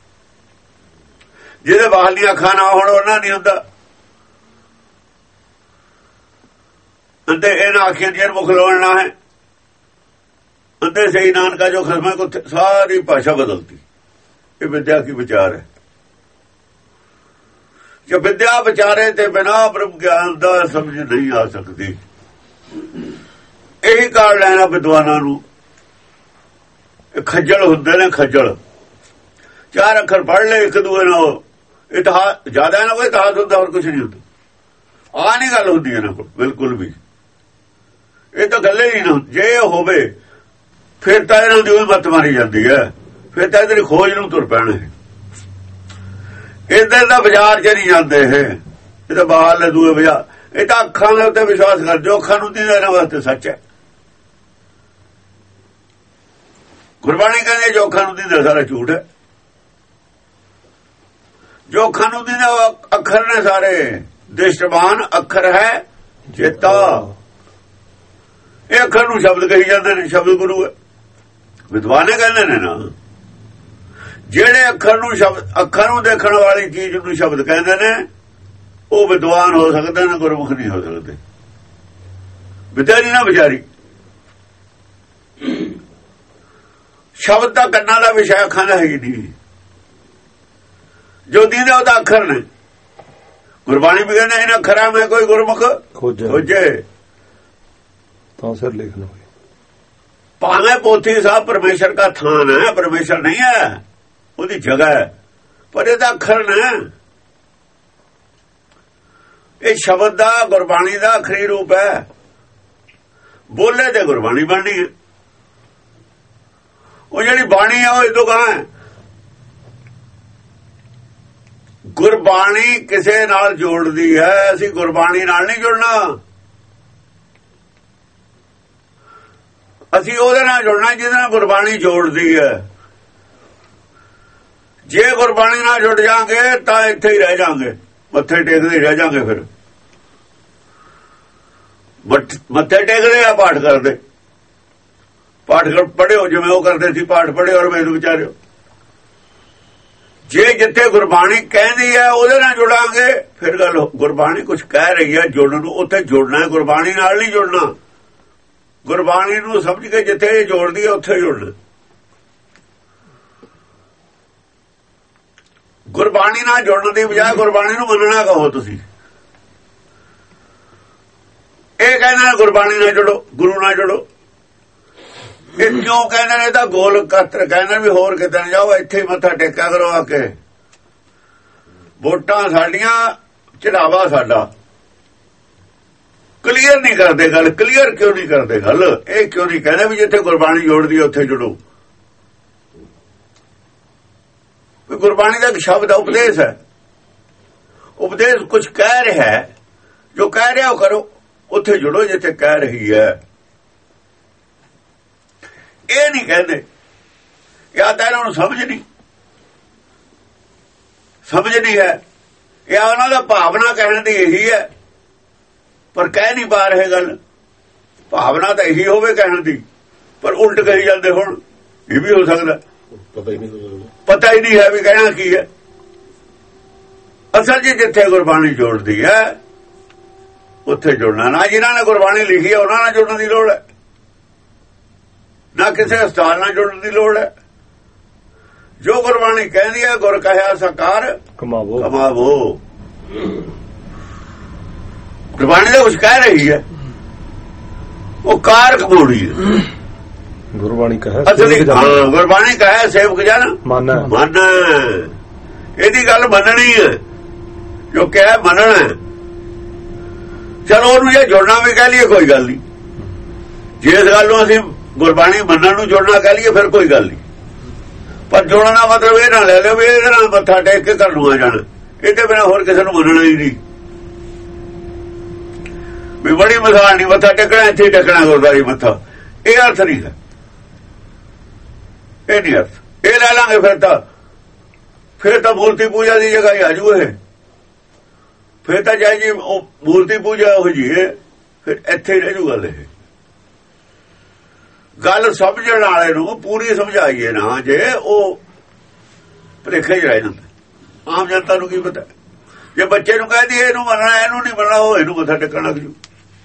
ਜਿਹਦੇ ਬਾਹਰਲੀਆਂ ਅੱਖਾਂ ਨਾ ਹੋਣ ਉਹਨਾਂ ਨਹੀਂ ਹੁੰਦਾ। ਅੰਤੇ ਇਹਨਾਂ ਅੱਖਾਂ ਦੀਆਂ ਮੁਖ ਲੋੜਨਾ ਹੈ। ਅੰਤੇ ਸਹੀ ਨਾਨਕਾ ਜੋ ਖਸਮੇ ਕੋ ਸਾਰੀ ਭਾਸ਼ਾ ਬਦਲਤੀ। ਇਹ ਵਿਦਿਆ ਕੀ ਵਿਚਾਰ ਹੈ? ਕਿ ਵਿਦਿਆ ਵਿਚਾਰੇ ਤੇ ਬਿਨਾਂ ਬ੍ਰਹਮ ਗਿਆਨ ਦਾ ਸਮਝ ਨਹੀਂ ਆ ਸਕਦੀ। ਇਹੀ ਕਾਰਨ ਲੈਣਾ ਵਿਦਵਾਨਾਂ ਨੂੰ। ਖੱਜਲ ਹੁੰਦੇ ਨੇ, ਖੱਜਲ। ਚਾਰ ਅੱਖਰ ਪੜ੍ਹ ਲੈ ਇੱਕ ਦੂਏ ਨਾਲ। ਇਤਿਹਾਸ ਜ਼ਿਆਦਾ ਇਹਨਾਂ ਕੋਲ ਇਤਿਹਾਸ ਹੁੰਦਾ, ਹੋਰ ਕੁਛ ਨਹੀਂ ਹੁੰਦਾ। ਆਹ ਨਹੀਂ ਗੱਲ ਹੁੰਦੀ ਇਹਨਾਂ ਕੋਲ ਬਿਲਕੁਲ ਵੀ। ਇਹ ਤਾਂ ਗੱਲ ਹੀ ਨਹੀਂ। ਜੇ ਹੋਵੇ ਫਿਰ ਤਾਂ ਇਹਨਾਂ ਦੀ ਮੱਤ ਮਾਰੀ ਜਾਂਦੀ ਹੈ। ਫਿਰ ਤਾਂ ਇਹਦੀ ਖੋਜ ਨੂੰ ਤੁਰ ਪੈਣਾ ਹੈ। ਇੱਧਰ ਦਾ ਬਾਜ਼ਾਰ 'ਚ ਨਹੀਂ ਜਾਂਦੇ ਇਹ ਇਹ ਤਾਂ ਬਾਹਰ ਲੈ ਦੂਏ ਬਾਜ਼ਾਰ। ਇਹ ਤਾਂ ਅੱਖਾਂ ਦੇ ਉੱਤੇ ਵਿਸ਼ਵਾਸ ਕਰ, ਜੋ ਅੱਖਾਂ ਨੂੰ ਦਿਖਦਾ ਇਹਨਾਂ ਵਾਸਤੇ ਸੱਚ ਹੈ। ਗੁਰਬਾਣੀ ਕਹਿੰਦੇ ਜੋ ਅੱਖਾਂ ਨੂੰ ਦਿਖਦਾ ਸਾਰਾ ਝੂਠ ਹੈ। ਜੋ ਅੱਖਾਂ ਨੂੰ ਦਿਖਦਾ ਅੱਖਰ ਨੇ ਸਾਰੇ। ਦ੍ਰਿਸ਼ਟਮਾਨ ਅੱਖਰ ਹੈ ਚੇਤਾ। ਇਹ ਅੱਖਰ ਨੂੰ ਸ਼ਬਦ ਕਹੀ ਜਾਂਦੇ ਨੇ, ਸ਼ਬਦ ਗੁਰੂ ਹੈ। ਵਿਦਵਾਨੇ ਕਹਿੰਦੇ ਨੇ ਨਾ, ਜਿਹੜੇ ਅੱਖਰ ਨੂੰ ਸ਼ਬਦ ਅੱਖਰ ਨੂੰ ਦੇਖਣ ਵਾਲੀ ਚੀਜ਼ ਨੂੰ ਸ਼ਬਦ ਕਹਿੰਦੇ ਨੇ, ਉਹ ਵਿਦਵਾਨ ਹੋ ਸਕਦੇ ਨੇ, ਗੁਰਮੁਖ ਨਹੀਂ ਹੋ ਸਕਦੇ। ਵਿਦਿਆ ਨਹੀਂ ਨਾ ਵਿਚਾਰੀ। ਸ਼ਬਦ ਤਾਂ ਕੰਨਾਂ ਦਾ ਵਿਸ਼ਾ, ਅੱਖਾਂ ਦਾ ਹੈ ਹੀ ਨਹੀਂ। ਜੋ ਦੀਨੇ ਉਹਦਾ ਅੱਖਰ ਨੇ। ਗੁਰਬਾਣੀ ਵੀ ਕਹਿੰਦੇ ਇਹਨਾਂ ਅੱਖਰਾਂ ਮੈਂ ਕੋਈ ਗੁਰਮੁਖ ਖੋਜੇ ਤਾਂ ਸਿਰ ਲਿਖਣਾ। ਭਾਵੇਂ ਪੋਥੀ ਸਾਹਿਬ ਪਰਮੇਸ਼ਰ ਦਾ ਥਾਨ ਹੈ, ਪਰਮੇਸ਼ਰ ਨਹੀਂ ਹੈ, ਉਹਦੀ ਜਗ੍ਹਾ ਹੈ, ਪਰ ਇਹਦਾ ਅੱਖਰ ਨੇ। ਇਹ ਸ਼ਬਦ ਦਾ, ਗੁਰਬਾਣੀ ਦਾ ਅਖਰੀ ਰੂਪ ਹੈ। ਬੋਲੇ ਤੇ ਗੁਰਬਾਣੀ ਬਣਨੀ ਹੈ। ਉਹ ਜਿਹੜੀ ਬਾਣੀ ਹੈ ਉਹ ਇਦੋਂ ਕਹਾਂ ਹੈ। ਗੁਰਬਾਣੀ ਕਿਸੇ ਨਾਲ ਜੋੜਦੀ ਹੈ, ਅਸੀਂ ਗੁਰਬਾਣੀ ਨਾਲ ਨਹੀਂ ਜੁੜਨਾ। ਅਸੀਂ ਉਹਦੇ ਨਾਲ ਜੁੜਨਾ ਜਿਹਦੇ ਨਾਲ ਗੁਰਬਾਣੀ ਜੋੜਦੀ ਹੈ। ਜੇ ਗੁਰਬਾਣੀ ਨਾਲ ਜੁੜ ਜਾਾਂਗੇ ਤਾਂ ਇੱਥੇ ਹੀ ਰਹਿ ਜਾਾਂਗੇ, ਮੱਥੇ ਟੇਕਦੇ ਰਹਿ ਜਾਾਂਗੇ। ਫਿਰ ਮੱਥੇ ਟੇਕਦੇ ਆ, ਪਾਠ ਕਰਦੇ, ਪਾਠ ਕਰ ਪੜ੍ਹਿਓ ਜਿਵੇਂ ਉਹ ਕਰਦੇ ਸੀ, ਪਾਠ ਪੜ੍ਹਿਓ ਔਰ ਮੈਨੂੰ ਵਿਚਾਰਿਓ। ਜੇ ਜਿੱਥੇ ਗੁਰਬਾਣੀ ਕਹਿੰਦੀ ਹੈ ਉਹਦੇ ਨਾਲ ਜੁੜਾਂਗੇ ਫਿਰ ਗੱਲ। ਗੁਰਬਾਣੀ ਕੁਝ ਕਹਿ ਰਹੀ ਹੈ ਜੁੜਨ ਨੂੰ, ਉੱਥੇ ਜੁੜਨਾ। ਗੁਰਬਾਣੀ ਨਾਲ ਨਹੀਂ ਜੁੜਨਾ। ਗੁਰਬਾਣੀ ਨੂੰ ਸਮਝ ਕੇ ਜਿੱਥੇ ਜੋੜਦੀ ਹੈ ਉੱਥੇ ਜੁੜਨਾ। ਗੁਰਬਾਣੀ ਨਾਲ ਜੁੜਨ ਦੀ ਬਜਾਏ ਗੁਰਬਾਣੀ ਨੂੰ ਮੰਨਣਾ ਕਹੋ ਤੁਸੀਂ। ਇਹ ਕਹਿੰਦੇ ਗੁਰਬਾਣੀ ਨਾਲ ਜੁੜੋ, ਗੁਰੂ ਨਾਲ ਜੁੜੋ। ਇਹ ਕਿਉਂ ਕਹਿੰਦੇ ਨੇ? ਤਾਂ ਗੋਲ ਕਤਰ ਕਹਿੰਦੇ ਵੀ ਹੋਰ ਕਿਤੇ ਨਾ ਜਾਓ, ਇੱਥੇ ਹੀ ਮੱਥਾ ਟੇਕਿਆ ਕਰੋ ਆ ਕੇ। ਵੋਟਾਂ ਸਾਡੀਆਂ, ਚੜਾਵਾ ਸਾਡਾ। ਕਲੀਅਰ ਨਹੀਂ ਕਰਦੇ ਗੱਲ। ਕਲੀਅਰ ਕਿਉਂ ਨਹੀਂ ਕਰਦੇ ਗੱਲ? ਇਹ ਕਿਉਂ ਨਹੀਂ ਕਹਿੰਦੇ ਵੀ ਜਿੱਥੇ ਗੁਰਬਾਣੀ ਜੋੜਦੀ ਉੱਥੇ ਜੁੜੋ? ਗੁਰਬਾਣੀ ਦਾ ਇੱਕ ਸ਼ਬਦ ਉਪਦੇਸ਼ ਹੈ। ਉਪਦੇਸ਼ ਕੁਝ ਕਹਿ ਰਿਹਾ ਹੈ, ਜੋ ਕਹਿ ਰਿਹਾ ਉਹ ਕਰੋ, ਉੱਥੇ ਜੁੜੋ ਜਿੱਥੇ ਕਹਿ ਰਹੀ ਹੈ। ਇਹ ਨਹੀਂ ਕਹਿੰਦੇ। ਜਾਂ ਤਾਂ ਇਹਨਾਂ ਨੂੰ ਸਮਝ ਨਹੀਂ ਸਮਝ ਨਹੀਂ ਹੈ, ਜਾਂ ਉਹਨਾਂ ਦਾ ਭਾਵਨਾ ਕਹਿਣ ਦੀ ਇਹੀ ਹੈ, ਪਰ ਕਹਿ ਨਹੀਂ ਪਾ ਰਹੇ ਗੱਲ। ਭਾਵਨਾ ਤਾਂ ਇਹੀ ਹੋਵੇ ਕਹਿਣ ਦੀ, ਪਰ ਉਲਟ ਕਹੀ ਜਾਂਦੇ। ਹੁਣ ਇਹ ਵੀ ਹੋ ਸਕਦਾ, ਪਤਾ ਹੀ ਨਹੀਂ ਪਤਾ ਹੀ ਨਹੀਂ ਹੈ ਵੀ ਕਹਿਣਾ ਕੀ ਹੈ। ਅਸਲ ਜੀ ਜਿੱਥੇ ਗੁਰਬਾਣੀ ਜੋੜਦੀ ਹੈ ਉੱਥੇ ਜੁੜਨਾ। ਨਾ ਜਿਨ੍ਹਾਂ ਨੇ ਗੁਰਬਾਣੀ ਲਿਖੀ ਹੈ ਉਹਨਾਂ ਨਾਲ ਜੁੜਨ ਦੀ ਲੋੜ ਹੈ, ਨਾ ਕਿਸੇ ਸਥਾਨ ਨਾਲ ਜੁੜਨ ਦੀ ਲੋੜ ਹੈ। ਜੋ ਗੁਰਬਾਣੀ ਕਹਿੰਦੀ ਹੈ, ਗੁਰ ਕਹਿਆ ਸਾਕਾਰ ਕਮਾਵੋ ਕਮਾਵੋ। ਗੁਰਬਾਣੀ ਦਾ ਕੁਝ ਕਹਿ ਰਹੀ ਹੈ, ਉਹ ਕਾਰ ਕਮਾਉਣੀ ਹੈ। ਗੁਰਬਾਣੀ ਕਹੇ ਅਸਲੀ ਹਾਂ, ਗੁਰਬਾਣੀ ਕਹੇ ਸੇਵਕ ਜਨ ਮਨ ਮਨ। ਇਹਦੀ ਗੱਲ ਮੰਨਣੀ ਹੈ, ਜੋ ਕਹੇ ਮੰਨਣਾ। ਚਲੋ ਉਹਨੂੰ ਜੇ ਜੁੜਨਾ ਵੀ ਕਹਿ ਲਈਏ ਕੋਈ ਗੱਲ ਨਹੀਂ। ਜੇ ਇਸ ਗੱਲ ਨੂੰ ਅਸੀਂ ਗੁਰਬਾਣੀ ਮੰਨਣ ਨੂੰ ਜੁੜਨਾ ਕਹਿ ਲਈਏ ਫਿਰ ਕੋਈ ਗੱਲ ਨਹੀਂ। ਪਰ ਜੁੜਨ ਦਾ ਮਤਲਬ ਇਹ ਨਾ ਲੈ ਲਿਓ ਵੀ ਇਹਦੇ ਨਾਲ ਮੱਥਾ ਟੇਕ ਕੇ ਘਰ ਨੂੰ ਆ ਜਾਣਾ। ਇਹਦੇ ਬਿਨਾਂ ਹੋਰ ਕਿਸੇ ਨੂੰ ਮੰਨਣਾ ਹੀ ਨਹੀਂ। ਵੀ ਬੜੀ ਮਸਾਲ ਨਹੀਂ, ਮੱਥਾ ਟੇਕਣਾ ਇੱਥੇ ਟੇਕਣਾ ਗੁਰਦੁਆਰੇ ਮੱਥਾ। ਇਹ ਅਰਥ ਨਹੀਂ ਹੈ, ਇਹ ਨਹੀਂ ਅਰਥ। ਇਹ ਲੈ ਲਾਂਗੇ ਫਿਰ ਤਾਂ ਫਿਰ ਤਾਂ ਮੂਰਤੀ ਪੂਜਾ ਦੀ ਜਗ੍ਹਾ ਹੀ ਆਜੂ। ਇਹ ਫਿਰ ਤਾਂ ਜਾਈ ਜੀ ਮੂਰਤੀ ਪੂਜਾ ਹੋ ਜੀ, ਫਿਰ ਇੱਥੇ ਰਹਿ ਜੂ ਗੱਲ। ਇਹ ਗੱਲ ਸਮਝਣ ਵਾਲੇ ਨੂੰ ਪੂਰੀ ਸਮਝਾਈਏ ਨਾ, ਜੇ ਉਹ ਭੁਲੇਖੇ ਹੀ ਰਹਿ ਜਾਂਦੇ। ਆਮ ਜਨਤਾ ਨੂੰ ਕੀ ਪਤਾ? ਜੇ ਬੱਚੇ ਨੂੰ ਕਹਿ ਦਈਏ ਇਹਨੂੰ ਮੰਨਣਾ, ਇਹਨੂੰ ਨਹੀਂ ਮੰਨਣਾ, ਉਹ ਇਹਨੂੰ ਮੱਥਾ ਟੇਕਣ ਲੱਗ ਜੂ।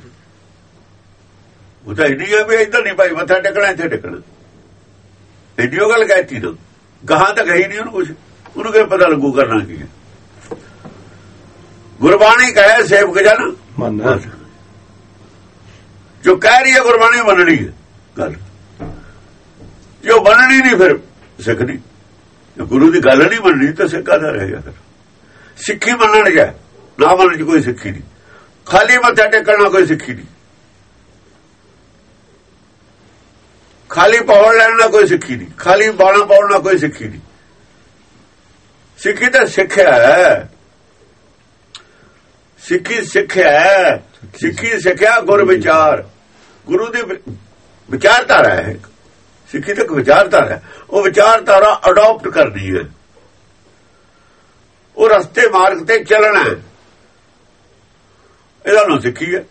ਉਹ ਤਾਂ ਇੰਨੀ ਹੈ ਵੀ ਇੱਧਰ ਨਹੀਂ ਭਾਈ ਮੱਥਾ ਟੇਕਣਾ, ਇੱਥੇ ਟੇਕਣਾ। ਇੰਨੀ ਉਹ ਗੱਲ ਕਹਿਤੀ ਨਾ, ਗਾਹਾਂ ਤਾਂ ਕਹੀ ਨਹੀਂ ਉਹਨੂੰ ਕੁਛ। ਉਹਨੂੰ ਕੀ ਪਤਾ ਲੱਗੂ ਕਰਨਾ ਕੀ ਹੈ? ਗੁਰਬਾਣੀ ਕਹੇ ਸੇਵਕ ਜਨ ਮੰਨ। ਜੋ ਕਹਿ ਰਹੀ ਹੈ ਗੁਰਬਾਣੀ ਮੰਨਣੀ ਹੈ ਗੱਲ। ਜੋ ਮੰਨਣੀ ਨਹੀਂ ਫਿਰ ਸਿੱਖ ਨਹੀਂ। ਗੁਰੂ ਦੀ ਗੱਲ ਨਹੀਂ ਮੰਨਣੀ ਤਾਂ ਸਿੱਖਾ ਦਾ ਰਹੇਗਾ। ਫਿਰ ਸਿੱਖੀ ਮੰਨਣ ਗਿਆ, ਨਾ ਮੰਨਣ ਚ ਕੋਈ ਸਿੱਖੀ ਨਹੀਂ। ਖਾਲੀ ਮੱਥਾ ਟੇਕਣਾ ਕੋਈ ਸਿੱਖੀ ਨਹੀਂ। ਖਾਲੀ ਪੌੜ ਲੈਣ ਨਾਲ ਕੋਈ ਸਿੱਖੀ ਨਹੀਂ, ਖਾਲੀ ਬਾਣਾ ਪਾਉਣ ਨਾਲ ਕੋਈ ਸਿੱਖੀ ਨਹੀਂ। ਸਿੱਖੀ ਤਾਂ ਸਿੱਖਿਆ ਹੈ, ਸਿੱਖੀ ਸਿੱਖਿਆ, ਸਿੱਖੀ ਸਿੱਖਿਆ ਗੁਰ ਵਿਚਾਰ, ਗੁਰੂ ਦੀ ਵਿਚਾਰਧਾਰਾ ਹੈ। ਸਿੱਖੀ ਤਾਂ ਵਿਚਾਰਧਾਰਾ ਹੈ, ਉਹ ਵਿਚਾਰਧਾਰਾ ਅਡਾਪਟ ਕਰਨੀ ਹੈ, ਉਹ ਰਸਤੇ ਮਾਰਗ ਤੇ ਚੱਲਣਾ ਹੈ, ਇਹਦਾ ਨਾਮ ਸਿੱਖੀ ਹੈ।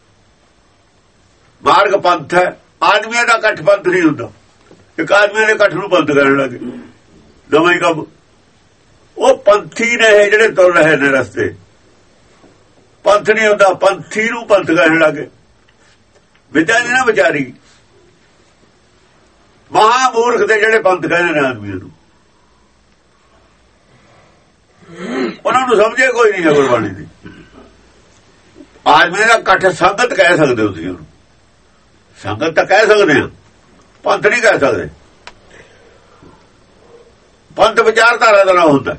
ਮਾਰਗ ਪੰਥ ਹੈ, ਆਦਮੀਆਂ ਦਾ ਇਕੱਠ ਪੰਥ ਨਹੀਂ ਹੁੰਦਾ। ਇੱਕ ਆਦਮੀਆਂ ਦੇ ਇਕੱਠ ਨੂੰ ਪੰਥ ਕਹਿਣ ਲੱਗੇ, ਨਵਾਂ ਹੀ ਕੰਮ। ਉਹ ਪੰਥੀ ਨੇ ਇਹ ਜਿਹੜੇ ਤੁਰ ਰਹੇ ਨੇ ਰਸਤੇ, ਪੰਥ ਨਹੀਂ ਹੁੰਦਾ, ਪੰਥੀ ਨੂੰ ਪੰਥ ਕਹਿਣ ਲੱਗੇ। ਵਿਦਿਆ ਨਹੀਂ ਨਾ ਵਿਚਾਰੀ, ਮਹਾਮੂਰਖ ਦੇ ਜਿਹੜੇ ਪੰਥ ਕਹਿੰਦੇ ਨੇ ਆਦਮੀਆਂ ਨੂੰ, ਉਹਨਾਂ ਨੂੰ ਸਮਝੇ ਕੋਈ ਨਹੀਂ ਹੈ ਗੁਰਬਾਣੀ ਦੀ। ਆਦਮੀ ਦਾ ਇਕੱਠ ਸੰਗਤ ਕਹਿ ਸਕਦੇ ਹੋ ਤੁਸੀਂ ਉਹਨੂੰ, ਸੰਗਤ ਤਾਂ ਕਹਿ ਸਕਦੇ ਆ, ਪੰਥ ਨਹੀਂ ਕਹਿ ਸਕਦੇ। ਪੰਥ ਵਿਚਾਰਧਾਰਾ ਦਾ ਨਾਮ ਹੁੰਦਾ,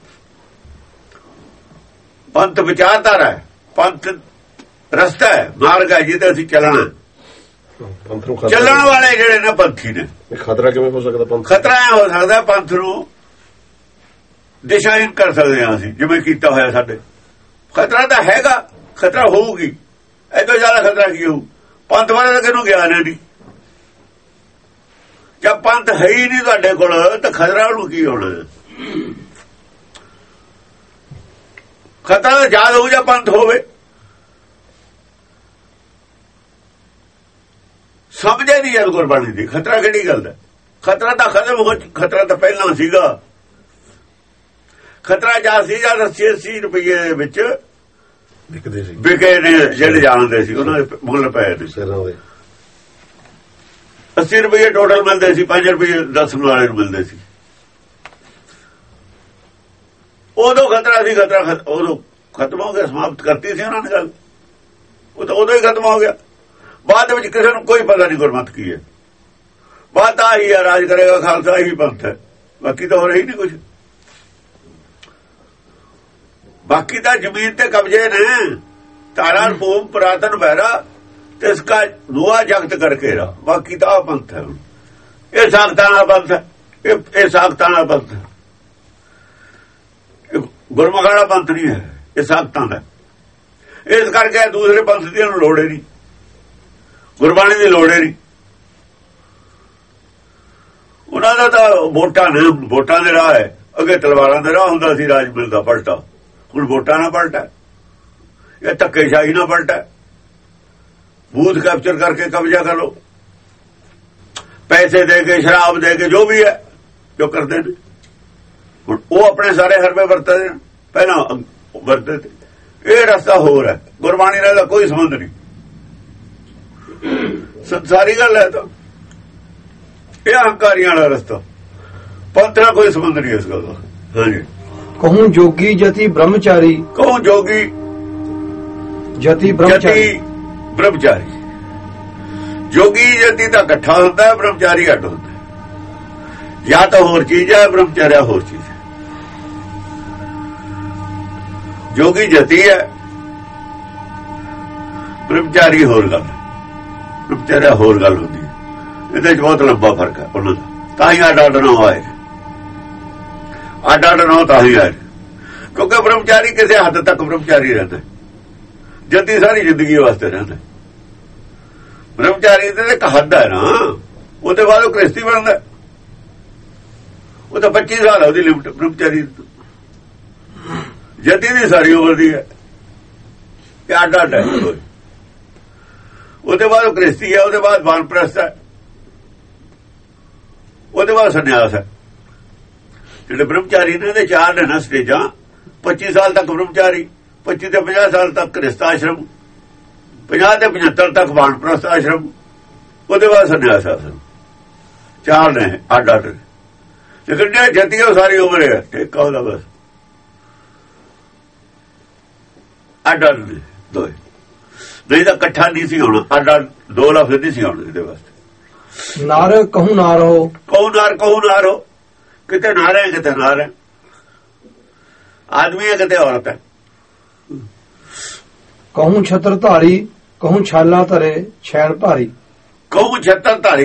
ਪੰਥ ਵਿਚਾਰਧਾਰਾ ਹੈ, ਪੰਥ ਰਸਤਾ ਹੈ, ਮਾਰਗ ਹੈ ਜਿਹਦੇ ਅਸੀਂ ਚੱਲਣਾ। ਚੱਲਣ ਵਾਲੇ ਜਿਹੜੇ ਨੇ ਪੰਥੀ ਨੇ। ਖਤਰਾ ਕਿਵੇਂ ਹੋ ਸਕਦਾ ਪੰਥ? ਖਤਰਾ ਇਹ ਹੋ ਸਕਦਾ ਪੰਥ ਨੂੰ ਦਿਸ਼ਾਹੀਨ ਕਰ ਸਕਦੇ ਹਾਂ ਅਸੀਂ, ਜਿਵੇਂ ਕੀਤਾ ਹੋਇਆ ਸਾਡੇ। ਖਤਰਾ ਤਾਂ ਹੈਗਾ, ਖਤਰਾ ਹੋਊਗੀ, ਇਹ ਤੋਂ ਜ਼ਿਆਦਾ ਖਤਰਾ ਕੀ ਹੋਊ? ਪੰਥ ਬਾਰੇ ਤਾਂ ਕਿਹਨੂੰ ਗਿਆਨ ਹੈ ਨਹੀਂ। ਜਦ ਪੰਥ ਹੈ ਹੀ ਨਹੀਂ ਤੁਹਾਡੇ ਕੋਲ ਤਾਂ ਖਤਰਾ ਨੂੰ ਕੀ ਹੋਣਾ? ਖਤਰਾ ਯਾਦ ਹੋਊ ਜਾਂ ਪੰਥ ਹੋਵੇ। ਸਮਝੇ ਨਹੀਂ ਯਾਰ ਗੁਰਬਾਣੀ ਦੀ, ਖਤਰਾ ਕਿਹੜੀ ਗੱਲ ਹੈ? ਖਤਰਾ ਤਾਂ ਖਤਮ ਹੋ, ਖਤਰਾ ਤਾਂ ਪਹਿਲਾਂ ਸੀਗਾ। ਖਤਰਾ ਜਾ ਸੀ ਜਾਂ ਅੱਸੀ ਅੱਸੀ ਰੁਪਈਏ ਦੇ ਵਿੱਚ ਵਿਕਦੇ ਸੀ, ਵਿਕੇ ਨੇ ਜਿਹੜੇ ਜਾਣਦੇ ਸੀ, ਉਹਨਾਂ ਦੇ ਮੁੱਲ ਪਏ ਨੇ। ਅੱਸੀ ਰੁਪਈਏ ਟੋਟਲ ਮਿਲਦੇ ਸੀ, ਪੰਜ ਰੁਪਈਏ ਦਸ ਵਾਲੇ ਨੂੰ ਮਿਲਦੇ ਸੀ। ਉਦੋਂ ਖਤਰਾ ਸੀ, ਖਤਰਾ ਉਦੋਂ ਖਤਮ ਹੋ ਗਿਆ, ਸਮਾਪਤ ਕਰਤੀ ਸੀ ਉਹਨਾਂ ਨੇ ਗੱਲ। ਉਹ ਤਾਂ ਉਦੋਂ ਹੀ ਖਤਮ ਹੋ ਗਿਆ। ਬਾਅਦ ਵਿੱਚ ਕਿਸੇ ਨੂੰ ਕੋਈ ਪਤਾ ਨਹੀਂ ਗੁਰਮਤ ਕੀ ਹੈ। ਬਾਤ ਆਹੀ ਹੈ, ਰਾਜ ਕਰੇਗਾ ਖਾਲਸਾ, ਹੀ ਪੰਥ ਹੈ, ਬਾਕੀ ਤਾਂ ਹੋ ਰਹੀ ਨਹੀਂ ਕੁਝ। ਬਾਕੀ ਤਾਂ ਜ਼ਮੀਨ ਤੇ ਕਬਜ਼ੇ ਨੇ, ਤਾਰਾ ਭੂਮ ਪੁਰਾਤਨ ਬਹਿਰਾ ਤੇ ਇਸਕਾ ਦੁਆ ਜਗਤ ਕਰਕੇ ਰਾ, ਬਾਕੀ ਤਾਂ ਪੰਥ ਹੈ। ਇਹ ਸਾਖਤਾਂ ਦਾ ਪੰਥ ਹੈ, ਇਹ ਸਾਖਤਾਂ ਦਾ ਪੰਥ ਹੈ, ਗੁਰਮੁਖਾਂ ਦਾ ਪੰਥ ਨਹੀਂ ਹੈ, ਇਹ ਸਾਖਤਾਂ ਦਾ। ਇਸ ਕਰਕੇ ਦੂਸਰੇ ਪੰਥ ਦੀ ਨੂੰ ਲੋੜ ਨਹੀਂ, ਗੁਰਬਾਣੀ ਦੀ ਲੋੜ ਨਹੀਂ। ਉਹਨਾਂ ਦਾ ਤਾਂ ਵੋਟਾਂ ਨੇ, ਵੋਟਾਂ ਦੇ ਰਾਹ ਹੈ। ਅੱਗੇ ਤਲਵਾਰਾਂ ਦੇ ਰਾਹ ਹੁੰਦਾ ਸੀ ਰਾਜ ਮਿਲਦਾ ਪਲਟਾ, ਹੁਣ ਵੋਟਾਂ ਨਾਲ ਪਲਟਾ, ਇਹ ਧੱਕੇਸ਼ਾਹੀ ਨਾਲ ਪਲਟਾ। ਬੂਥ ਕੈਪਚਰ ਕਰਕੇ ਕਬਜ਼ਾ ਕਰ ਲੋ, ਪੈਸੇ ਦੇ ਕੇ, ਸ਼ਰਾਬ ਦੇ ਕੇ, ਜੋ ਵੀ ਹੈ ਜੋ ਕਰਦੇ ਨੇ। ਹੁਣ ਉਹ ਆਪਣੇ ਸਾਰੇ ਹਰਬੇ ਵਰਤਦੇ ਨੇ, ਪਹਿਲਾਂ ਵਰਤੇ ਤੇ। ਇਹ ਰਸਤਾ ਹੋਰ ਹੈ, ਗੁਰਬਾਣੀ ਨਾਲ ਕੋਈ ਸੰਬੰਧ ਨਹੀਂ, ਸੰਸਾਰੀ ਗੱਲ ਹੈ। ਤਾਂ ਇਹ ਹੰਕਾਰੀਆਂ ਵਾਲਾ ਰਸਤਾ, ਪੰਥ ਨਾਲ ਕੋਈ ਸੰਬੰਧ ਨਹੀਂ ਇਸ ਗੱਲ ਦਾ। ਹਾਂਜੀ, ਕਹੂੰ ਜੋਗੀ ਜਤੀ ਬ੍ਰਹਮਚਾਰੀ, ਕਹੂੰ ਜੋਗੀ ਜਤੀ ਬ੍ਰਹਮਚਾਰੀ। ਬ੍ਰਹਮਚਾਰੀ ਜੋਗੀ ਜਤੀ ਤਾਂ ਇਕੱਠਾ ਹੁੰਦਾ ਹੈ, ਬ੍ਰਹਮਚਾਰੀ ਅੱਡ ਹੁੰਦਾ ਹੈ। ਜਾਂ ਤਾਂ ਹੋਰ ਚੀਜ਼ ਹੈ, ਬ੍ਰਹਮਚਾਰਿਆ ਹੋਰ ਚੀਜ਼ ਹੈ। ਜੋਗੀ ਜਤੀ ਹੈ, ਬ੍ਰਹਮਚਾਰੀ ਹੋਰ ਗੱਲ ਹੈ, ਬ੍ਰਹਮਚਾਰਿਆ ਹੋਰ ਗੱਲ ਹੁੰਦੀ ਹੈ। ਇਹਦੇ ਚ ਬਹੁਤ ਲੰਬਾ ਫਰਕ ਹੈ ਉਹਨਾਂ ਦਾ, ਤਾਂ ਹੀ ਅੱਡ ਅੱਡ ਨਾ ਹੋਏ, ਅੱਡ ਅੱਡ ਨਾ ਤਾਂ ਹੀ ਆਏ। ਕਿਉਂਕਿ ਬ੍ਰਹਮਚਾਰੀ ਕਿਸੇ ਹੱਦ ਤੱਕ ਬ੍ਰਹਮਚਾਰੀ ਰਹਿੰਦਾ, ਜਤੀ ਸਾਰੀ ਜ਼ਿੰਦਗੀ ਵਾਸਤੇ ਰਹਿੰਦਾ। ਬ੍ਰਹਮਚਾਰੀ ਤੇ ਇੱਕ ਹੱਦ ਹੈ ਨਾ, ਉਹਦੇ ਬਾਅਦ ਉਹ ਕ੍ਰਿਸ਼ਤੀ ਬਣਦਾ। ਉਹ ਤਾਂ ਪੱਚੀ ਸਾਲ ਹੈ ਉਹਦੀ ਲਿਮਟ ਬ੍ਰਹਮਚਾਰੀ। ਜਤੀ ਦੀ ਸਾਰੀ ਉਮਰ ਦੀ ਹੈ, ਇਹ ਅੱਡ ਅੱਡ ਹੈ। ਉਹਦੇ ਬਾਅਦ ਉਹ ਕ੍ਰਿਸ਼ਤੀ ਹੈ, ਉਹਦੇ ਬਾਅਦ ਵਾਨਪ੍ਰਸਥ ਹੈ, ਉਹਦੇ ਬਾਅਦ ਸੰਨਿਆਸ ਹੈ। ਜਿਹੜੇ ਬ੍ਰਹਮਚਾਰੀ ਨੇ ਇਹਦੇ ਚਾਰ ਨੇ ਨਾ ਸਟੇਜਾਂ। ਪੱਚੀ ਸਾਲ ਤੱਕ ਬ੍ਰਹਮਚਾਰੀ, ਪੱਚੀ ਤੇ ਪੰਜਾਹ ਸਾਲ ਤੱਕ ਕ੍ਰਿਸ਼ਤ ਆਸ਼ਰਮ, ਪੰਜਾਹ ਤੇ ਪਝੱਤਰ ਤੱਕ ਵਾਨਪ੍ਰਸਥ ਆਸ਼ਰਮ, ਉਹਦੇ ਬਾਅਦ ਸੰਨਿਆਸ ਆਸ਼ਰਮ। ਚਾਰ ਨੇ ਅੱਡ ਅੱਡ। ਲੇਕਿਨ ਜਤੀ ਉਹ ਸਾਰੀ ਉਮਰ ਹੈ, ਠੇਕਾ ਉਹਦਾ ਬਸ ਅੱਡ ਅੱਡ ਨੇ ਦੋਏ। ਨਹੀਂ ਤਾਂ ਇਕੱਠਾ ਨਹੀਂ ਸੀ ਹੋਣਾ, ਅੱਡ ਅੱਡ ਦੋ ਲਫ਼ਜ਼ ਨਹੀਂ ਸੀ ਹੋਣੇ ਇਹਦੇ ਵਾਸਤੇ। ਨਾਰ ਕਹੂੰ ਨਾ ਰਹੋ, ਕਹੂੰ ਨਾਰ ਕਹੂੰ ਨਾ ਰਹੋ, ਕਿਤੇ ਨਾਰ ਹੈ ਕਿਤੇ ਨਾਰ ਹੈ, ਆਦਮੀ ਹੈ ਕਿਤੇ ਔਰਤ ਹੈ। ਕਹੂੰ ਛਤਰ ਧਾਰੀ, ਕਹੂੰ ਛਾਲਾ ਧਰੇ ਛੈਣ ਭਾਰੀ, ਕਹੂੰ ਛਤਰ ਧਾਰੀ